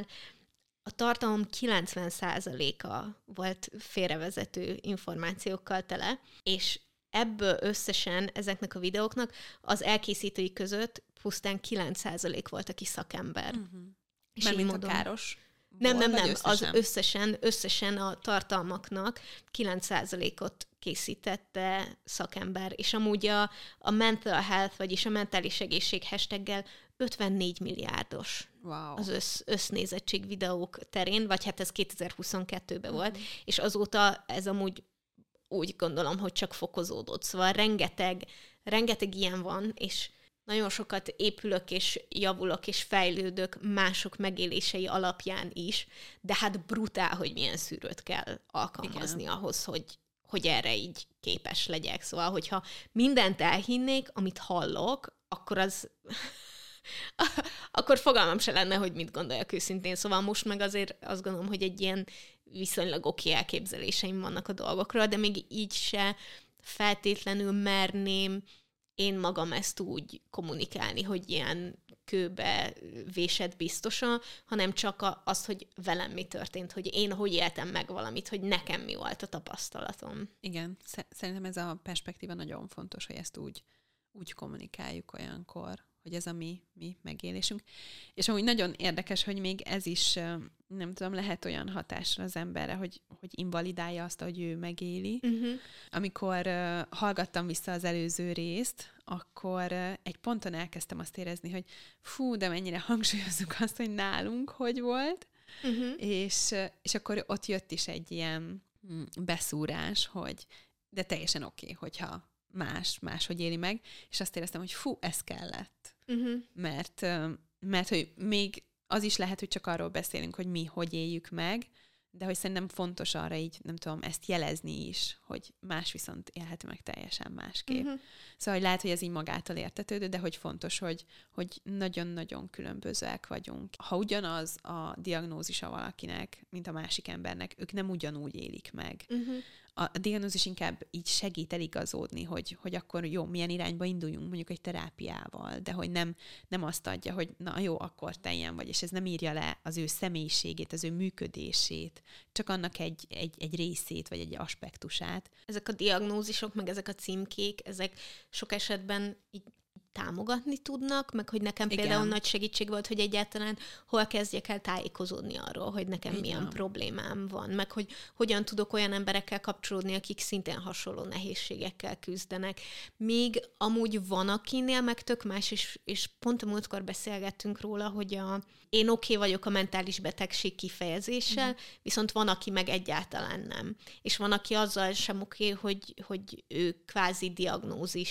a tartalom kilencven százaléka volt félrevezető információkkal tele, és ebből összesen ezeknek a videóknak az elkészítői között pusztán kilenc százalék volt, aki szakember. Uh-huh. Mert mint a káros? Nem, nem, nem. Összesen? Az összesen, összesen a tartalmaknak kilenc százalékot készítette szakember, és amúgy a, a mental health, vagyis a mentális egészség hashtaggel ötvennégy milliárdos wow. az össz, össznézettség videók terén, vagy hát ez kétezer-huszonkettőben uh-huh. volt, és azóta ez amúgy úgy gondolom, hogy csak fokozódott. Szóval rengeteg, rengeteg ilyen van, és nagyon sokat épülök, és javulok, és fejlődök mások megélései alapján is, de hát brutál, hogy milyen szűrőt kell alkalmazni igen. ahhoz, hogy, hogy erre így képes legyek. Szóval, hogyha mindent elhinnék, amit hallok, akkor az... akkor fogalmam se lenne, hogy mit gondoljak őszintén. Szóval most meg azért azt gondolom, hogy egy ilyen viszonylag oké elképzeléseim vannak a dolgokról, de még így se feltétlenül merném én magam ezt úgy kommunikálni, hogy ilyen kőbe vésett biztosan, hanem csak az, hogy velem mi történt, hogy én hogy éltem meg valamit, hogy nekem mi volt a tapasztalatom. Igen, szerintem ez a perspektíva nagyon fontos, hogy ezt úgy, úgy kommunikáljuk olyankor, hogy ez a mi, mi megélésünk. És amúgy nagyon érdekes, hogy még ez is, nem tudom, lehet olyan hatásra az emberre, hogy, hogy invalidálja azt, hogy ő megéli. Uh-huh. Amikor uh, hallgattam vissza az előző részt, akkor uh, egy ponton elkezdtem azt érezni, hogy fú, de mennyire hangsúlyozzuk azt, hogy nálunk hogy volt, uh-huh. és, uh, és akkor ott jött is egy ilyen mm, beszúrás, hogy de teljesen oké, okay, hogyha más, máshogy éli meg, és azt éreztem, hogy fú, ez kellett. Uh-huh. Mert, mert hogy még az is lehet, hogy csak arról beszélünk, hogy mi hogy éljük meg, de hogy szerintem fontos arra így, nem tudom, ezt jelezni is, hogy más viszont élhető meg teljesen másképp. Uh-huh. Szóval hogy lehet, hogy ez így magától értetődő, de hogy fontos, hogy, hogy nagyon-nagyon különbözőek vagyunk. Ha ugyanaz a diagnózisa valakinek, mint a másik embernek, ők nem ugyanúgy élik meg. Uh-huh. A diagnózis inkább így segít eligazodni, hogy, hogy akkor jó, milyen irányba induljunk, mondjuk egy terápiával, de hogy nem, nem azt adja, hogy na jó, akkor te ilyen vagy, és ez nem írja le az ő személyiségét, az ő működését, csak annak egy, egy, egy részét, vagy egy aspektusát. Ezek a diagnózisok, meg ezek a címkék, ezek sok esetben így támogatni tudnak, meg hogy nekem igen. például nagy segítség volt, hogy egyáltalán hol kezdjek el tájékozódni arról, hogy nekem igen. milyen problémám van, meg hogy hogyan tudok olyan emberekkel kapcsolódni, akik szintén hasonló nehézségekkel küzdenek. Még amúgy van akinél meg tök más, és, és pont a múltkor beszélgettünk róla, hogy a, én oké okay vagyok a mentális betegség kifejezéssel, mm. viszont van, aki meg egyáltalán nem. És van, aki azzal sem oké, okay, hogy, hogy ő kvázi diagnózist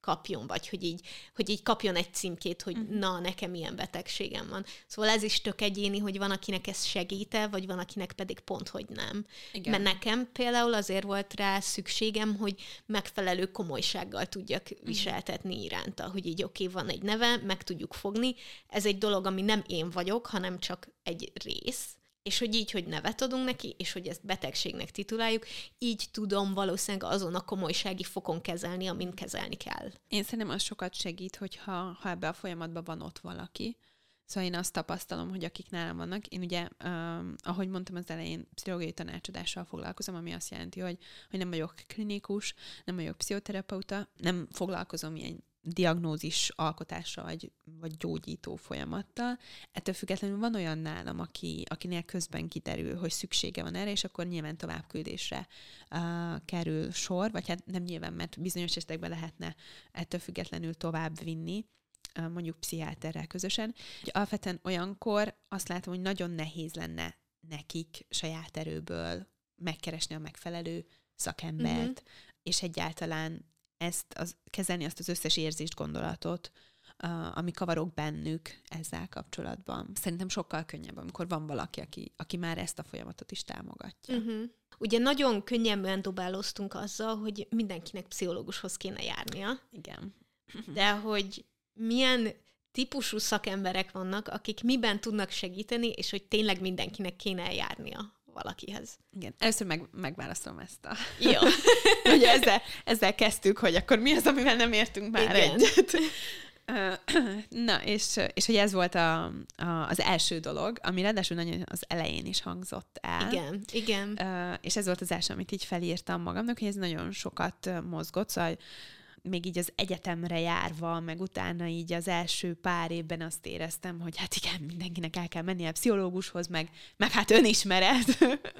kapjon, vagy hogy így, hogy így kapjon egy címkét, hogy uh-huh. na, nekem ilyen betegségem van. Szóval ez is tök egyéni, hogy van, akinek ez segít-e, vagy van, akinek pedig pont, hogy nem. Igen. Mert nekem például azért volt rá szükségem, hogy megfelelő komolysággal tudjak viseltetni iránta, hogy így oké, okay, van egy neve, meg tudjuk fogni. Ez egy dolog, ami nem én vagyok, hanem csak egy rész, és hogy így, hogy nevet adunk neki, és hogy ezt betegségnek tituláljuk, így tudom valószínűleg azon a komolysági fokon kezelni, amin kezelni kell. Én szerintem az sokat segít, hogyha ha ebbe a folyamatban van ott valaki. Szóval én azt tapasztalom, hogy akik nálam vannak, én ugye, um, ahogy mondtam az elején, pszichológiai tanácsadással foglalkozom, ami azt jelenti, hogy, hogy nem vagyok klinikus, nem vagyok pszichoterapeuta, nem foglalkozom ilyen diagnózis alkotással, vagy, vagy gyógyító folyamattal. Ettől függetlenül van olyan nálam, aki, akinél közben kiderül, hogy szüksége van erre, és akkor nyilván továbbküldésre uh, kerül sor, vagy hát nem nyilván, mert bizonyos esetekben lehetne ettől függetlenül tovább vinni, uh, mondjuk pszichiáterrel közösen. Alapvetően olyankor azt látom, hogy nagyon nehéz lenne nekik saját erőből megkeresni a megfelelő szakembert, uh-huh. és egyáltalán ezt az, kezelni azt az összes érzést, gondolatot, uh, ami kavarok bennük ezzel kapcsolatban. Szerintem sokkal könnyebb, amikor van valaki, aki, aki már ezt a folyamatot is támogatja. Uh-huh. Ugye nagyon könnyebben dobáloztunk azzal, hogy mindenkinek pszichológushoz kéne járnia. Igen. De hogy milyen típusú szakemberek vannak, akik miben tudnak segíteni, és hogy tényleg mindenkinek kéne eljárnia valakihez. Igen. Először meg, megválaszolom ezt a... Jó. Ugye ezzel, ezzel kezdtük, hogy akkor mi az, amivel nem értünk már Igen. egyet. Na, és, és hogy ez volt a, a, az első dolog, ami ráadásul nagyon az elején is hangzott el. Igen, igen. És ez volt az első, amit így felírtam magamnak, hogy ez nagyon sokat mozgott, szóval még így az egyetemre járva, meg utána így az első pár évben azt éreztem, hogy hát igen, mindenkinek el kell mennie a pszichológushoz, meg, meg hát önismeret.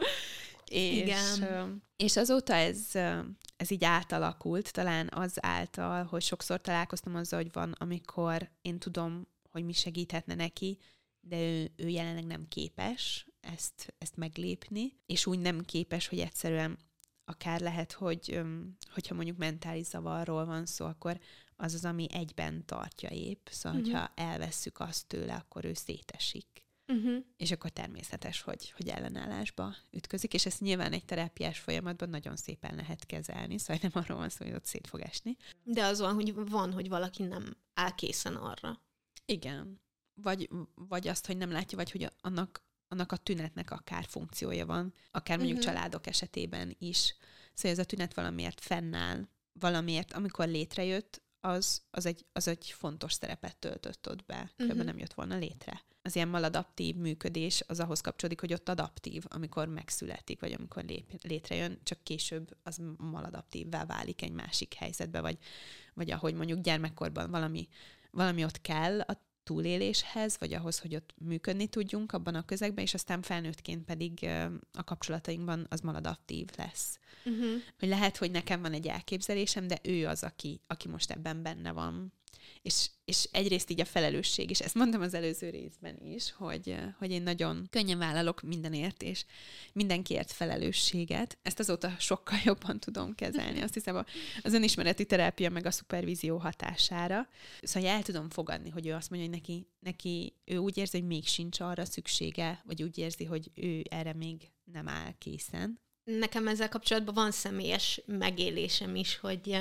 és, igen. és azóta ez, ez így átalakult, talán az által, hogy sokszor találkoztam azzal, hogy van, amikor én tudom, hogy mi segíthetne neki, de ő, ő jelenleg nem képes ezt, ezt meglépni, és úgy nem képes, hogy egyszerűen akár lehet, hogy hogyha mondjuk mentális zavarról van szó, akkor az az, ami egyben tartja épp. Szóval, uh-huh. hogyha elvesszük azt tőle, akkor ő szétesik. Uh-huh. És akkor természetes, hogy, hogy ellenállásba ütközik, és ezt nyilván egy terápiás folyamatban nagyon szépen lehet kezelni, szóval nem arról van szó, hogy ott szét fog esni. De az van, hogy van, hogy valaki nem áll készen arra. Igen. Vagy, vagy azt, hogy nem látja, vagy hogy annak annak a tünetnek akár funkciója van, akár mondjuk uh-huh. családok esetében is. Szóval ez a tünet valamiért fennáll, valamiért, amikor létrejött, az, az, egy, az egy fontos szerepet töltött ott be, különben uh-huh. nem jött volna létre. Az ilyen maladaptív működés az ahhoz kapcsolódik, hogy ott adaptív, amikor megszületik, vagy amikor lép, létrejön, csak később az maladaptívvá válik egy másik helyzetbe, vagy, vagy ahogy mondjuk gyermekkorban valami, valami ott kell a túléléshez, vagy ahhoz, hogy ott működni tudjunk abban a közegben, és aztán felnőttként pedig a kapcsolatainkban az maladaptív lesz. Uh-huh. Hogy lehet, hogy nekem van egy elképzelésem, de ő az, aki, aki most ebben benne van. És, és egyrészt így a felelősség, és ezt mondtam az előző részben is, hogy, hogy én nagyon könnyen vállalok mindenért, és mindenkiért felelősséget. Ezt azóta sokkal jobban tudom kezelni. Azt hiszem az önismereti terápia meg a szupervízió hatására. Szóval el tudom fogadni, hogy ő azt mondja, hogy neki, neki ő úgy érzi, hogy még sincs arra szüksége, vagy úgy érzi, hogy ő erre még nem áll készen. Nekem ezzel kapcsolatban van személyes megélésem is, hogy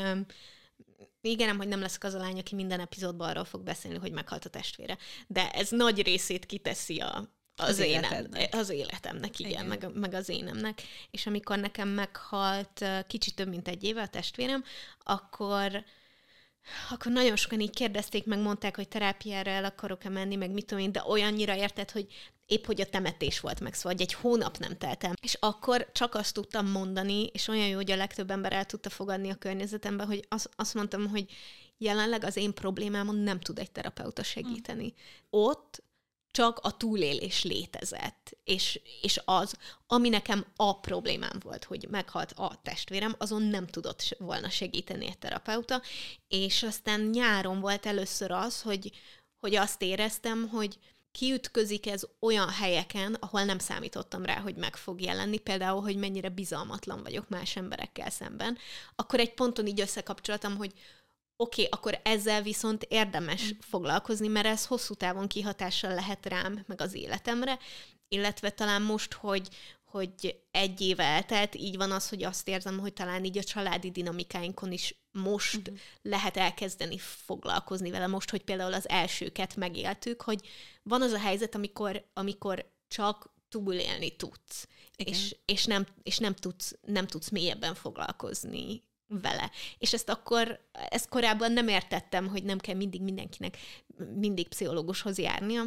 ígérem, hogy nem leszek az a lány, aki minden epizódban arról fog beszélni, hogy meghalt a testvére. De ez nagy részét kiteszi a, az, az, énem, az életemnek, igen, igen. Meg, meg az énemnek. És amikor nekem meghalt kicsit több mint egy éve a testvérem, akkor, akkor nagyon sokan így kérdezték, meg mondták, hogy terápiára el akarok-e menni, meg mit tudom én, de olyannyira érted, hogy épp hogy a temetés volt meg, szóval egy hónap nem telt el. És akkor csak azt tudtam mondani, és olyan jó, hogy a legtöbb ember el tudta fogadni a környezetemben, hogy az, azt mondtam, hogy jelenleg az én problémámon nem tud egy terapeuta segíteni. Hmm. Ott csak a túlélés létezett, és, és az, ami nekem a problémám volt, hogy meghalt a testvérem, azon nem tudott volna segíteni egy terapeuta, és aztán nyáron volt először az, hogy, hogy azt éreztem, hogy kiütközik ez olyan helyeken, ahol nem számítottam rá, hogy meg fog jelenni, például, hogy mennyire bizalmatlan vagyok más emberekkel szemben, akkor egy ponton így összekapcsoltam, hogy oké, okay, akkor ezzel viszont érdemes mm. foglalkozni, mert ez hosszú távon kihatással lehet rám, meg az életemre, illetve talán most, hogy, hogy egy éve eltelt, így van az, hogy azt érzem, hogy talán így a családi dinamikáinkon is most mm. lehet elkezdeni foglalkozni vele, most, hogy például az elsőket megéltük, hogy van az a helyzet, amikor, amikor csak túlélni tudsz, és, és, nem, és nem, tudsz, nem tudsz mélyebben foglalkozni vele. És ezt akkor, ezt korábban nem értettem, hogy nem kell mindig mindenkinek mindig pszichológushoz járnia,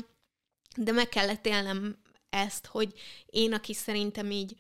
de meg kellett élnem ezt, hogy én, aki szerintem így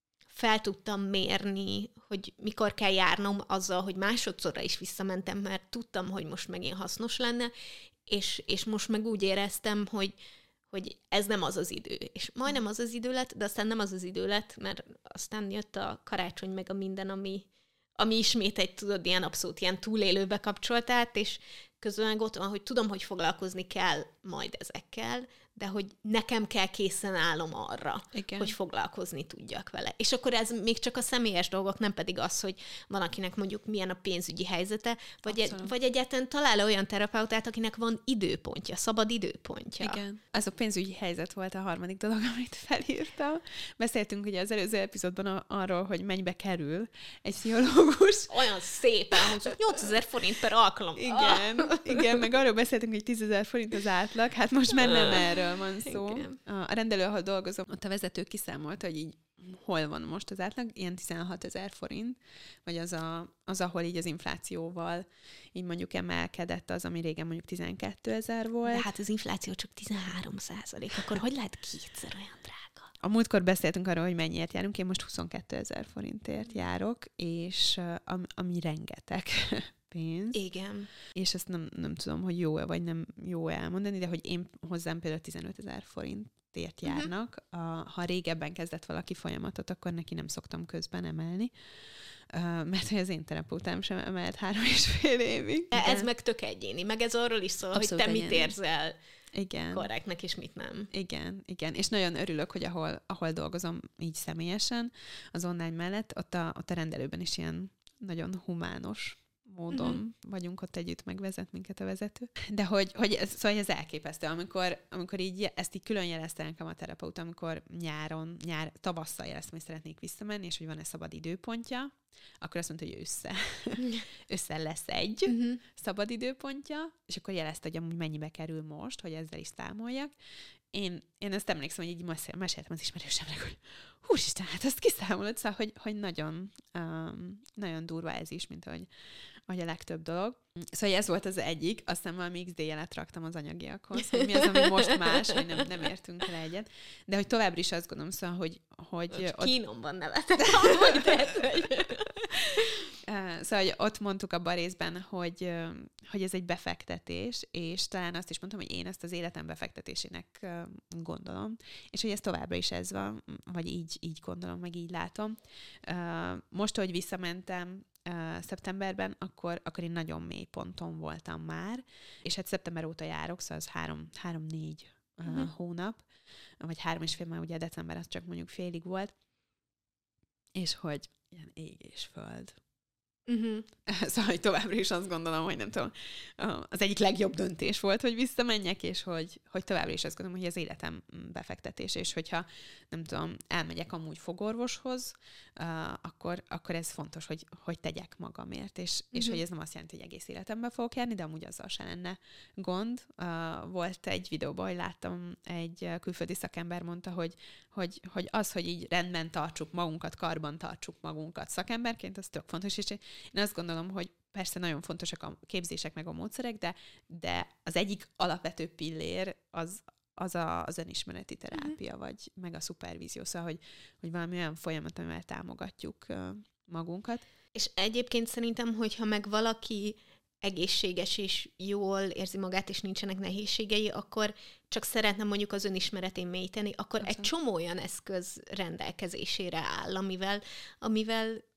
fel tudtam mérni, hogy mikor kell járnom azzal, hogy másodszorra is visszamentem, mert tudtam, hogy most megint hasznos lenne, és, és most meg úgy éreztem, hogy hogy ez nem az az idő. És majdnem az az idő lett, de aztán nem az az idő lett, mert aztán jött a karácsony meg a minden, ami, ami ismét egy, tudod, ilyen abszolút ilyen túlélőbe kapcsolt át, és közben ott van, hogy tudom, hogy foglalkozni kell majd ezekkel, de hogy nekem kell készen állnom arra, igen, hogy foglalkozni tudjak vele. És akkor ez még csak a személyes dolgok, nem pedig az, hogy van, akinek mondjuk milyen a pénzügyi helyzete, vagy, egy, vagy egyáltalán talál olyan terapeutát, akinek van időpontja, szabad időpontja. Igen. Ez a pénzügyi helyzet volt a harmadik dolog, amit felírtam. Beszéltünk ugye az előző epizódban a, arról, hogy mennyibe kerül egy pszichológus. Olyan szépen, hogy nyolcezer forint per alkalom. Igen, ah. igen, meg arról beszéltünk, hogy tízezer forint az átlag, hát most már nem erről van szó. Igen. A rendelő, ahol dolgozom, ott a vezető kiszámolt, hogy így hol van most az átlag, ilyen tizenhatezer forint, vagy az, a, az, ahol így az inflációval így mondjuk emelkedett az, ami régen mondjuk tizenkétezer volt. De hát az infláció csak tizenhárom százalék, akkor hogy lehet kétszer olyan drága? A múltkor beszéltünk arról, hogy mennyiért járunk, én most huszonkétezer forintért járok, és ami, ami rengeteg pénz. Igen. És ezt nem, nem tudom, hogy jó-e vagy nem jó-e elmondani, de hogy én hozzám például tizenötezer forintért járnak. Uh-huh. A, ha régebben kezdett valaki folyamatot, akkor neki nem szoktam közben emelni, uh, mert hogy az én terapeutám sem emelt három és fél évig. De ez meg tök egyéni, meg ez arról is szól, abszolút, hogy te egyéni. Mit érzel igen. korrektnek, és mit nem. Igen, igen. És nagyon örülök, hogy ahol, ahol dolgozom így személyesen, az online mellett, ott a, ott a rendelőben is ilyen nagyon humános módon uh-huh. vagyunk ott együtt, megvezet minket a vezető. De hogy, hogy ez, szóval ez elképesztő, amikor, amikor így ezt így külön jelezte nekem a terapeuta, amikor nyáron, nyár, tavasszal jeleztem, hogy szeretnék visszamenni, és hogy van-e szabad időpontja, akkor azt mondta, hogy össze, össze lesz egy uh-huh. szabad időpontja, és akkor jelezte, hogy amúgy mennyibe kerül most, hogy ezzel is számoljak. Én, én ezt emlékszem, hogy így meséltem az ismerősemnek, hogy húsisten, hát ezt kiszámolod, szóval, hogy, hogy nagyon, um, nagyon durva ez is, mint hogy, hogy a legtöbb dolog. Szóval ez volt az egyik, aztán valami iksz dé jelet raktam az anyagiakhoz, hogy mi az, ami most más, hogy nem, nem értünk el egyet. De hogy továbbra is azt gondolom, szóval, hogy... hogy ott... Kínomban nevetek, hogy Szóval, hogy ott mondtuk abban a részben, hogy, hogy ez egy befektetés, és talán azt is mondtam, hogy én ezt az életem befektetésének gondolom, és hogy ez továbbra is ez van, vagy így, így gondolom, meg így látom. Most, hogy visszamentem szeptemberben, akkor, akkor én nagyon mély ponton voltam már, és hát szeptember óta járok, szóval az három, három-négy uh-huh. hónap, vagy három és fél, már ugye december az csak mondjuk félig volt, és hogy ilyen ég és föld. Uh-huh. Szóval, hogy továbbra is azt gondolom, hogy nem tudom, az egyik legjobb döntés volt, hogy visszamenjek, és hogy, hogy továbbra is azt gondolom, hogy az életem befektetés, és hogyha, nem tudom, elmegyek amúgy fogorvoshoz, uh, akkor, akkor ez fontos, hogy, hogy tegyek magamért, és, uh-huh. és hogy ez nem azt jelenti, hogy egész életemben fogok járni, de amúgy azzal se lenne gond. Uh, volt egy videóban, hogy láttam, egy külföldi szakember mondta, hogy, hogy, hogy az, hogy így rendben tartsuk magunkat, karban tartsuk magunkat szakemberként, az tök fontos, és én azt gondolom, hogy persze nagyon fontosak a képzések meg a módszerek, de, de az egyik alapvető pillér az, az a, az önismereti terápia, mm-hmm. vagy meg a szupervízió, szóval, hogy, hogy valami olyan folyamat, amivel támogatjuk uh, magunkat. És egyébként szerintem, hogyha meg valaki egészséges és jól érzi magát, és nincsenek nehézségei, akkor csak szeretne mondjuk az önismeretén mélyíteni, akkor Aztán. egy csomó olyan eszköz rendelkezésére áll, amivel, amivel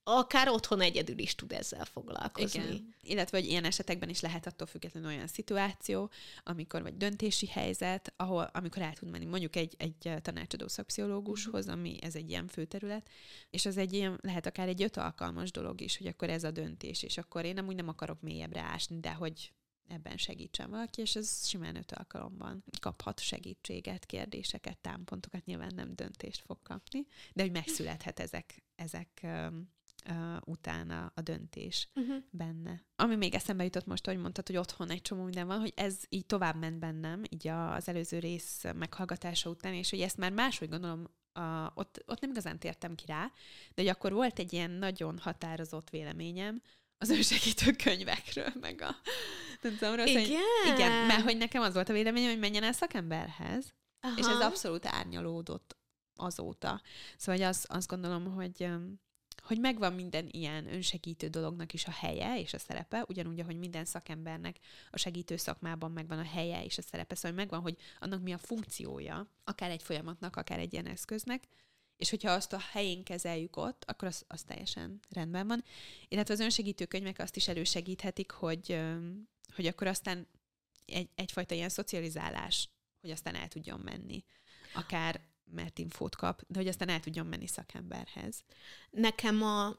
akár otthon egyedül is tud ezzel foglalkozni. Igen. Illetve, hogy ilyen esetekben is lehet attól függetlenül olyan szituáció, amikor vagy döntési helyzet, ahol, amikor el tud menni mondjuk egy, egy tanácsadó szakpszichológushoz, ami ez egy ilyen főterület, és az egy ilyen, lehet akár egy öt alkalmas dolog is, hogy akkor ez a döntés, és akkor én amúgy nem akarok mélyebbre ásni, de hogy ebben segítsen valaki, és ez simán öt alkalomban kaphat segítséget, kérdéseket, támpontokat, nyilván nem döntést fog kapni, de hogy megszülethet ezek, ezek um, uh, utána a döntés uh-huh. benne. Ami még eszembe jutott most, hogy mondtad, hogy otthon egy csomó minden van, hogy ez így tovább ment bennem, így az előző rész meghallgatása után, és hogy ezt már máshogy gondolom, uh, ott, ott nem igazán tértem ki rá, de hogy akkor volt egy ilyen nagyon határozott véleményem az önsegítő könyvekről, meg a... Nem tudom, rossz, igen? Hogy, igen, mert hogy nekem az volt a véleményem, hogy menjen el szakemberhez, aha. és ez abszolút árnyalódott azóta. Szóval hogy az, azt gondolom, hogy, hogy megvan minden ilyen önsegítő dolognak is a helye és a szerepe, ugyanúgy, ahogy minden szakembernek a segítő szakmában megvan a helye és a szerepe, szóval megvan, hogy annak mi a funkciója, akár egy folyamatnak, akár egy ilyen eszköznek, és hogyha azt a helyén kezeljük ott, akkor az, az teljesen rendben van. Illetve az önsegítő könyvek azt is elősegíthetik, hogy, hogy akkor aztán egy, egyfajta ilyen szocializálás, hogy aztán el tudjon menni. Akár mert infót kap, de hogy aztán el tudjon menni szakemberhez. Nekem a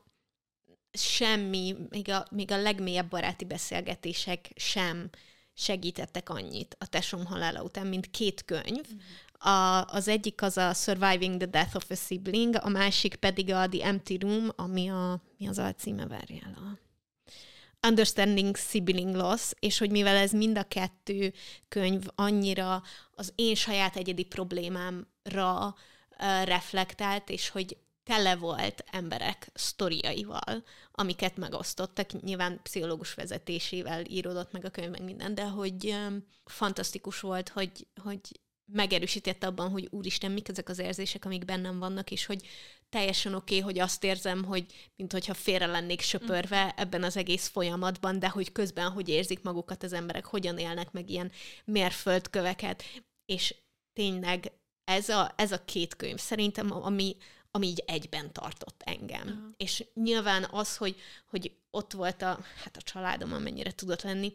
semmi, még a, még a legmélyebb baráti beszélgetések sem segítettek annyit a tesóm halála után, mint két könyv. Mm. A, az egyik az a Surviving the Death of a Sibling, a másik pedig a The Empty Room, ami a, mi az alcíme, várjál, a Understanding Sibling Loss, és hogy mivel ez mind a kettő könyv annyira az én saját egyedi problémámra uh, reflektált, és hogy tele volt emberek sztoriaival, amiket megosztottak, nyilván pszichológus vezetésével íródott meg a könyv, meg minden, de hogy um, fantasztikus volt, hogy, hogy megerősített abban, hogy úristen, mik ezek az érzések, amik bennem vannak, és hogy teljesen oké, okay, hogy azt érzem, hogy minthogyha félre lennék söpörve ebben az egész folyamatban, de hogy közben hogy érzik magukat az emberek, hogyan élnek meg ilyen mérföldköveket, és tényleg ez a, ez a két könyv szerintem, ami, ami így egyben tartott engem. Uh-huh. És nyilván az, hogy, hogy ott volt a, hát a családom, amennyire tudott lenni,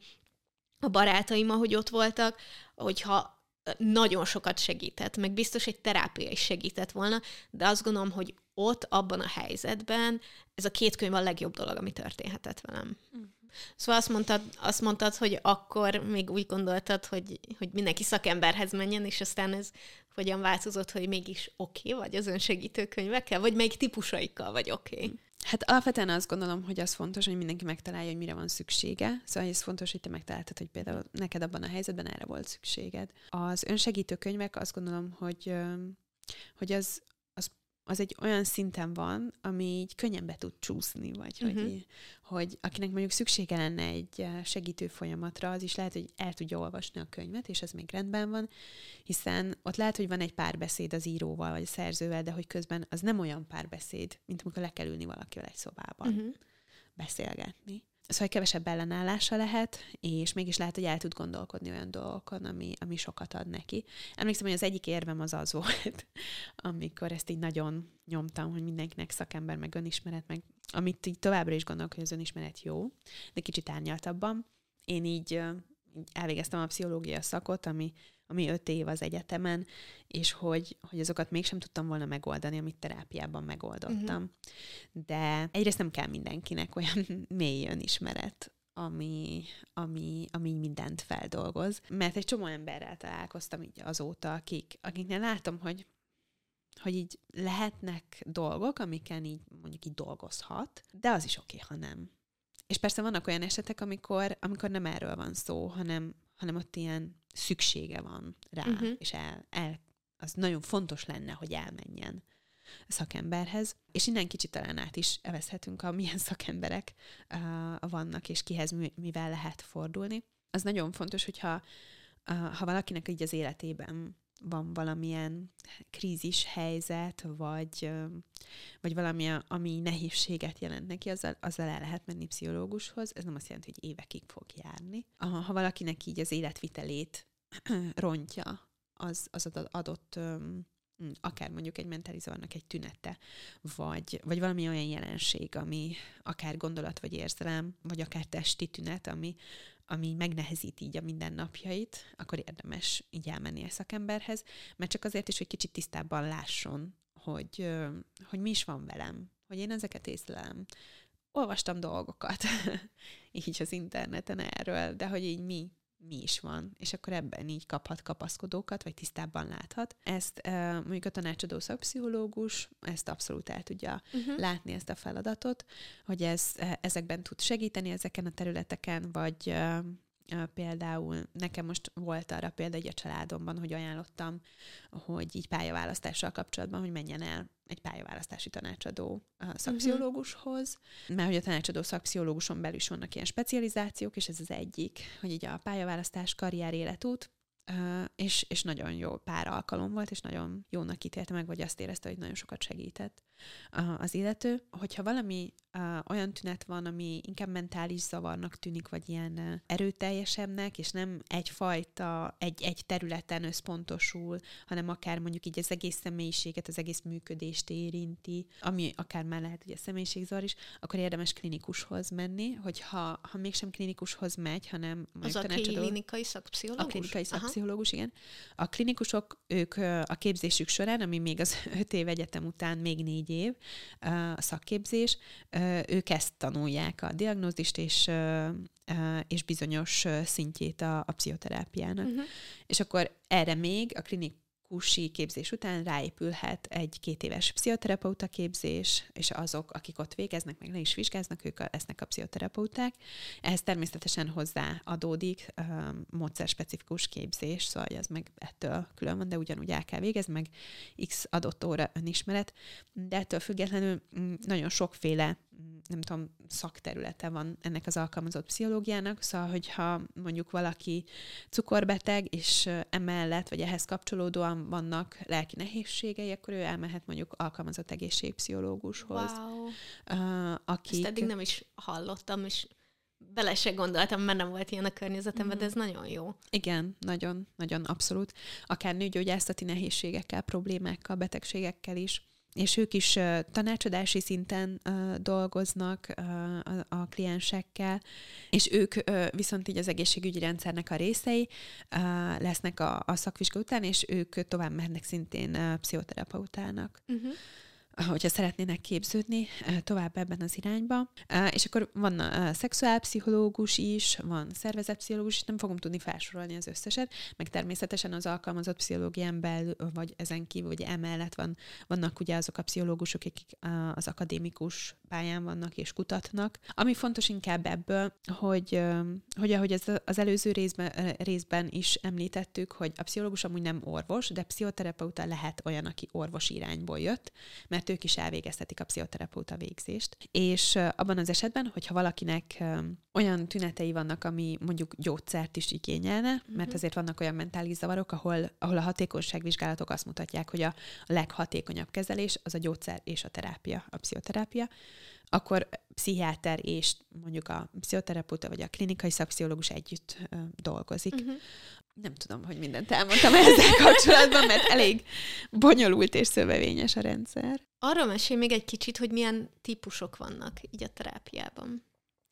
a barátaim, ahogy ott voltak, hogyha nagyon sokat segített, meg biztos egy terápia is segített volna, de azt gondolom, hogy ott, abban a helyzetben ez a két könyv a legjobb dolog, ami történhetett velem. Uh-huh. Szóval azt mondtad, azt mondtad, hogy akkor még úgy gondoltad, hogy, hogy mindenki szakemberhez menjen, és aztán ez hogyan változott, hogy mégis oké okay, vagy az önsegítő könyvekkel, vagy melyik típusaikkal vagy oké? Okay? Hát alapvetően azt gondolom, hogy az fontos, hogy mindenki megtalálja, hogy mire van szüksége. Szóval ez fontos, hogy te megtaláltad, hogy például neked abban a helyzetben erre volt szükséged. Az önsegítő könyvek azt gondolom, hogy, hogy az, az, az egy olyan szinten van, ami így könnyen be tud csúszni, vagy uh-huh. hogy, hogy akinek mondjuk szüksége lenne egy segítő folyamatra, az is lehet, hogy el tudja olvasni a könyvet, és ez még rendben van, hiszen ott lehet, hogy van egy párbeszéd az íróval, vagy a szerzővel, de hogy közben az nem olyan párbeszéd, mint amikor le kell ülni valakivel egy szobában, uh-huh. beszélgetni. Szóval kevesebb ellenállása lehet, és mégis lehet, hogy el tud gondolkodni olyan dolgokon, ami, ami sokat ad neki. Emlékszem, hogy az egyik érvem az az volt, amikor ezt így nagyon nyomtam, hogy mindenkinek szakember, meg önismeret, meg amit így továbbra is gondolok, hogy az önismeret jó, de kicsit árnyaltabban. Én így, így elvégeztem a pszichológia szakot, ami, ami öt év az egyetemen, és hogy, hogy azokat mégsem tudtam volna megoldani, amit terápiában megoldottam. Uh-huh. De egyrészt nem kell mindenkinek olyan mély önismeret, ami, ami, ami mindent feldolgoz. Mert egy csomó emberrel találkoztam így azóta, akik, akiknél látom, hogy, hogy így lehetnek dolgok, amiken így mondjuk így dolgozhat, de az is oké, ha nem. És persze vannak olyan esetek, amikor, amikor nem erről van szó, hanem, hanem ott ilyen szüksége van rá, uh-huh. és el, el, az nagyon fontos lenne, hogy elmenjen a szakemberhez. És innen kicsit talán át is evezhetünk, a milyen szakemberek uh, vannak, és kihez mi, mivel lehet fordulni. Az nagyon fontos, hogyha uh, ha valakinek így az életében van valamilyen krízis helyzet, vagy, vagy valami, ami nehézséget jelent neki, azzal, azzal el lehet menni pszichológushoz. Ez nem azt jelenti, hogy évekig fog járni. Ha valakinek így az életvitelét rontja az, az adott akár mondjuk egy mentális zavarnak egy tünete, vagy, vagy valami olyan jelenség, ami akár gondolat, vagy érzelem, vagy akár testi tünet, ami, ami megnehezít így a mindennapjait, akkor érdemes így elmenni a szakemberhez, mert csak azért is, hogy kicsit tisztábban lásson, hogy, hogy mi is van velem, hogy én ezeket észlelem. Olvastam dolgokat így az interneten erről, de hogy így mi, mi is van, és akkor ebben így kaphat kapaszkodókat, vagy tisztábban láthat. Ezt mondjuk a tanácsadó szakpszichológus, ezt abszolút el tudja uh-huh. látni, ezt a feladatot, hogy ez, ezekben tud segíteni ezeken a területeken, vagy például nekem most volt arra példa egy a családomban, hogy ajánlottam, hogy így pályaválasztással kapcsolatban, hogy menjen el egy pályaválasztási tanácsadó szakpszichológushoz, uh-huh. mert hogy a tanácsadó szakpszichológuson belül is vannak ilyen specializációk, és ez az egyik, hogy így a pályaválasztás, karrier, életút, és, és nagyon jó pár alkalom volt, és nagyon jónak ítélte meg, vagy azt érezte, hogy nagyon sokat segített az illető. Hogyha valami olyan tünet van, ami inkább mentális zavarnak tűnik, vagy ilyen erőteljesebbnek, és nem egyfajta, egy, egy területen összpontosul, hanem akár mondjuk így az egész személyiséget, az egész működést érinti, ami akár már lehet ugye személyiségzavar is, akkor érdemes klinikushoz menni, hogyha ha mégsem klinikushoz megy, hanem az a klinikai szakpszichológus? A klinikai szakpszichológus, igen. A klinikusok, ők a képzésük során, ami még az öt év egyetem után még négy év a szakképzés, ők ezt tanulják, a diagnózist és, és bizonyos szintjét a, a pszichoterápiának. Uh-huh. És akkor erre még a klinikusi képzés után ráépülhet egy két éves pszichoterapeuta képzés, és azok, akik ott végeznek, meg le is vizsgáznak, ők lesznek a pszichoterapeuták. Ehhez természetesen hozzá adódik um, módszerspecifikus képzés, szóval az meg ettől külön van, de ugyanúgy el kell végezni, meg x adott óra önismeret, de ettől függetlenül nagyon sokféle, nem tudom, szakterülete van ennek az alkalmazott pszichológiának, szóval, hogyha mondjuk valaki cukorbeteg, és emellett, vagy ehhez kapcsolódóan vannak lelki nehézségei, akkor ő elmehet mondjuk alkalmazott egészségpszichológushoz. Wow. Uh, akik... Ezt eddig nem is hallottam, és bele se gondoltam, mert nem volt ilyen a környezetemben, mm. de ez nagyon jó. Igen, nagyon, nagyon abszolút. Akár nőgyógyászati nehézségekkel, problémákkal, betegségekkel is. És ők is uh, tanácsadási szinten uh, dolgoznak uh, a, a kliensekkel, és ők uh, viszont így az egészségügyi rendszernek a részei uh, lesznek a, a szakvizsga után, és ők tovább mehetnek szintén uh, pszichoterapeutának. Uh-huh. Hogyha szeretnének képződni tovább ebben az irányba. És akkor van a szexuálpszichológus is, van szervezetpszichológus is, nem fogom tudni felsorolni az összeset, meg természetesen az alkalmazott pszichológián belül, vagy ezen kívül, vagy emellett van, vannak ugye azok a pszichológusok, akik az akadémikus pályán vannak és kutatnak. Ami fontos inkább ebből, hogy, hogy ahogy ez az előző részben, részben is említettük, hogy a pszichológus amúgy nem orvos, de pszichoterapeuta lehet olyan, aki orvosi irányból jött, mert ők is elvégeztetik a pszichoterapeuta végzést. És abban az esetben, hogyha valakinek olyan tünetei vannak, ami mondjuk gyógyszert is igényelne, uh-huh. mert azért vannak olyan mentális zavarok, ahol, ahol a hatékonyságvizsgálatok azt mutatják, hogy a leghatékonyabb kezelés az a gyógyszer és a terápia, a pszichoterápia, akkor pszichiáter és mondjuk a pszichoterapeuta vagy a klinikai szakpszichológus együtt ö, dolgozik. Uh-huh. Nem tudom, hogy mindent elmondtam ezzel kapcsolatban, mert elég bonyolult és szövevényes a rendszer. Arról mesélj még egy kicsit, hogy milyen típusok vannak így a terápiában.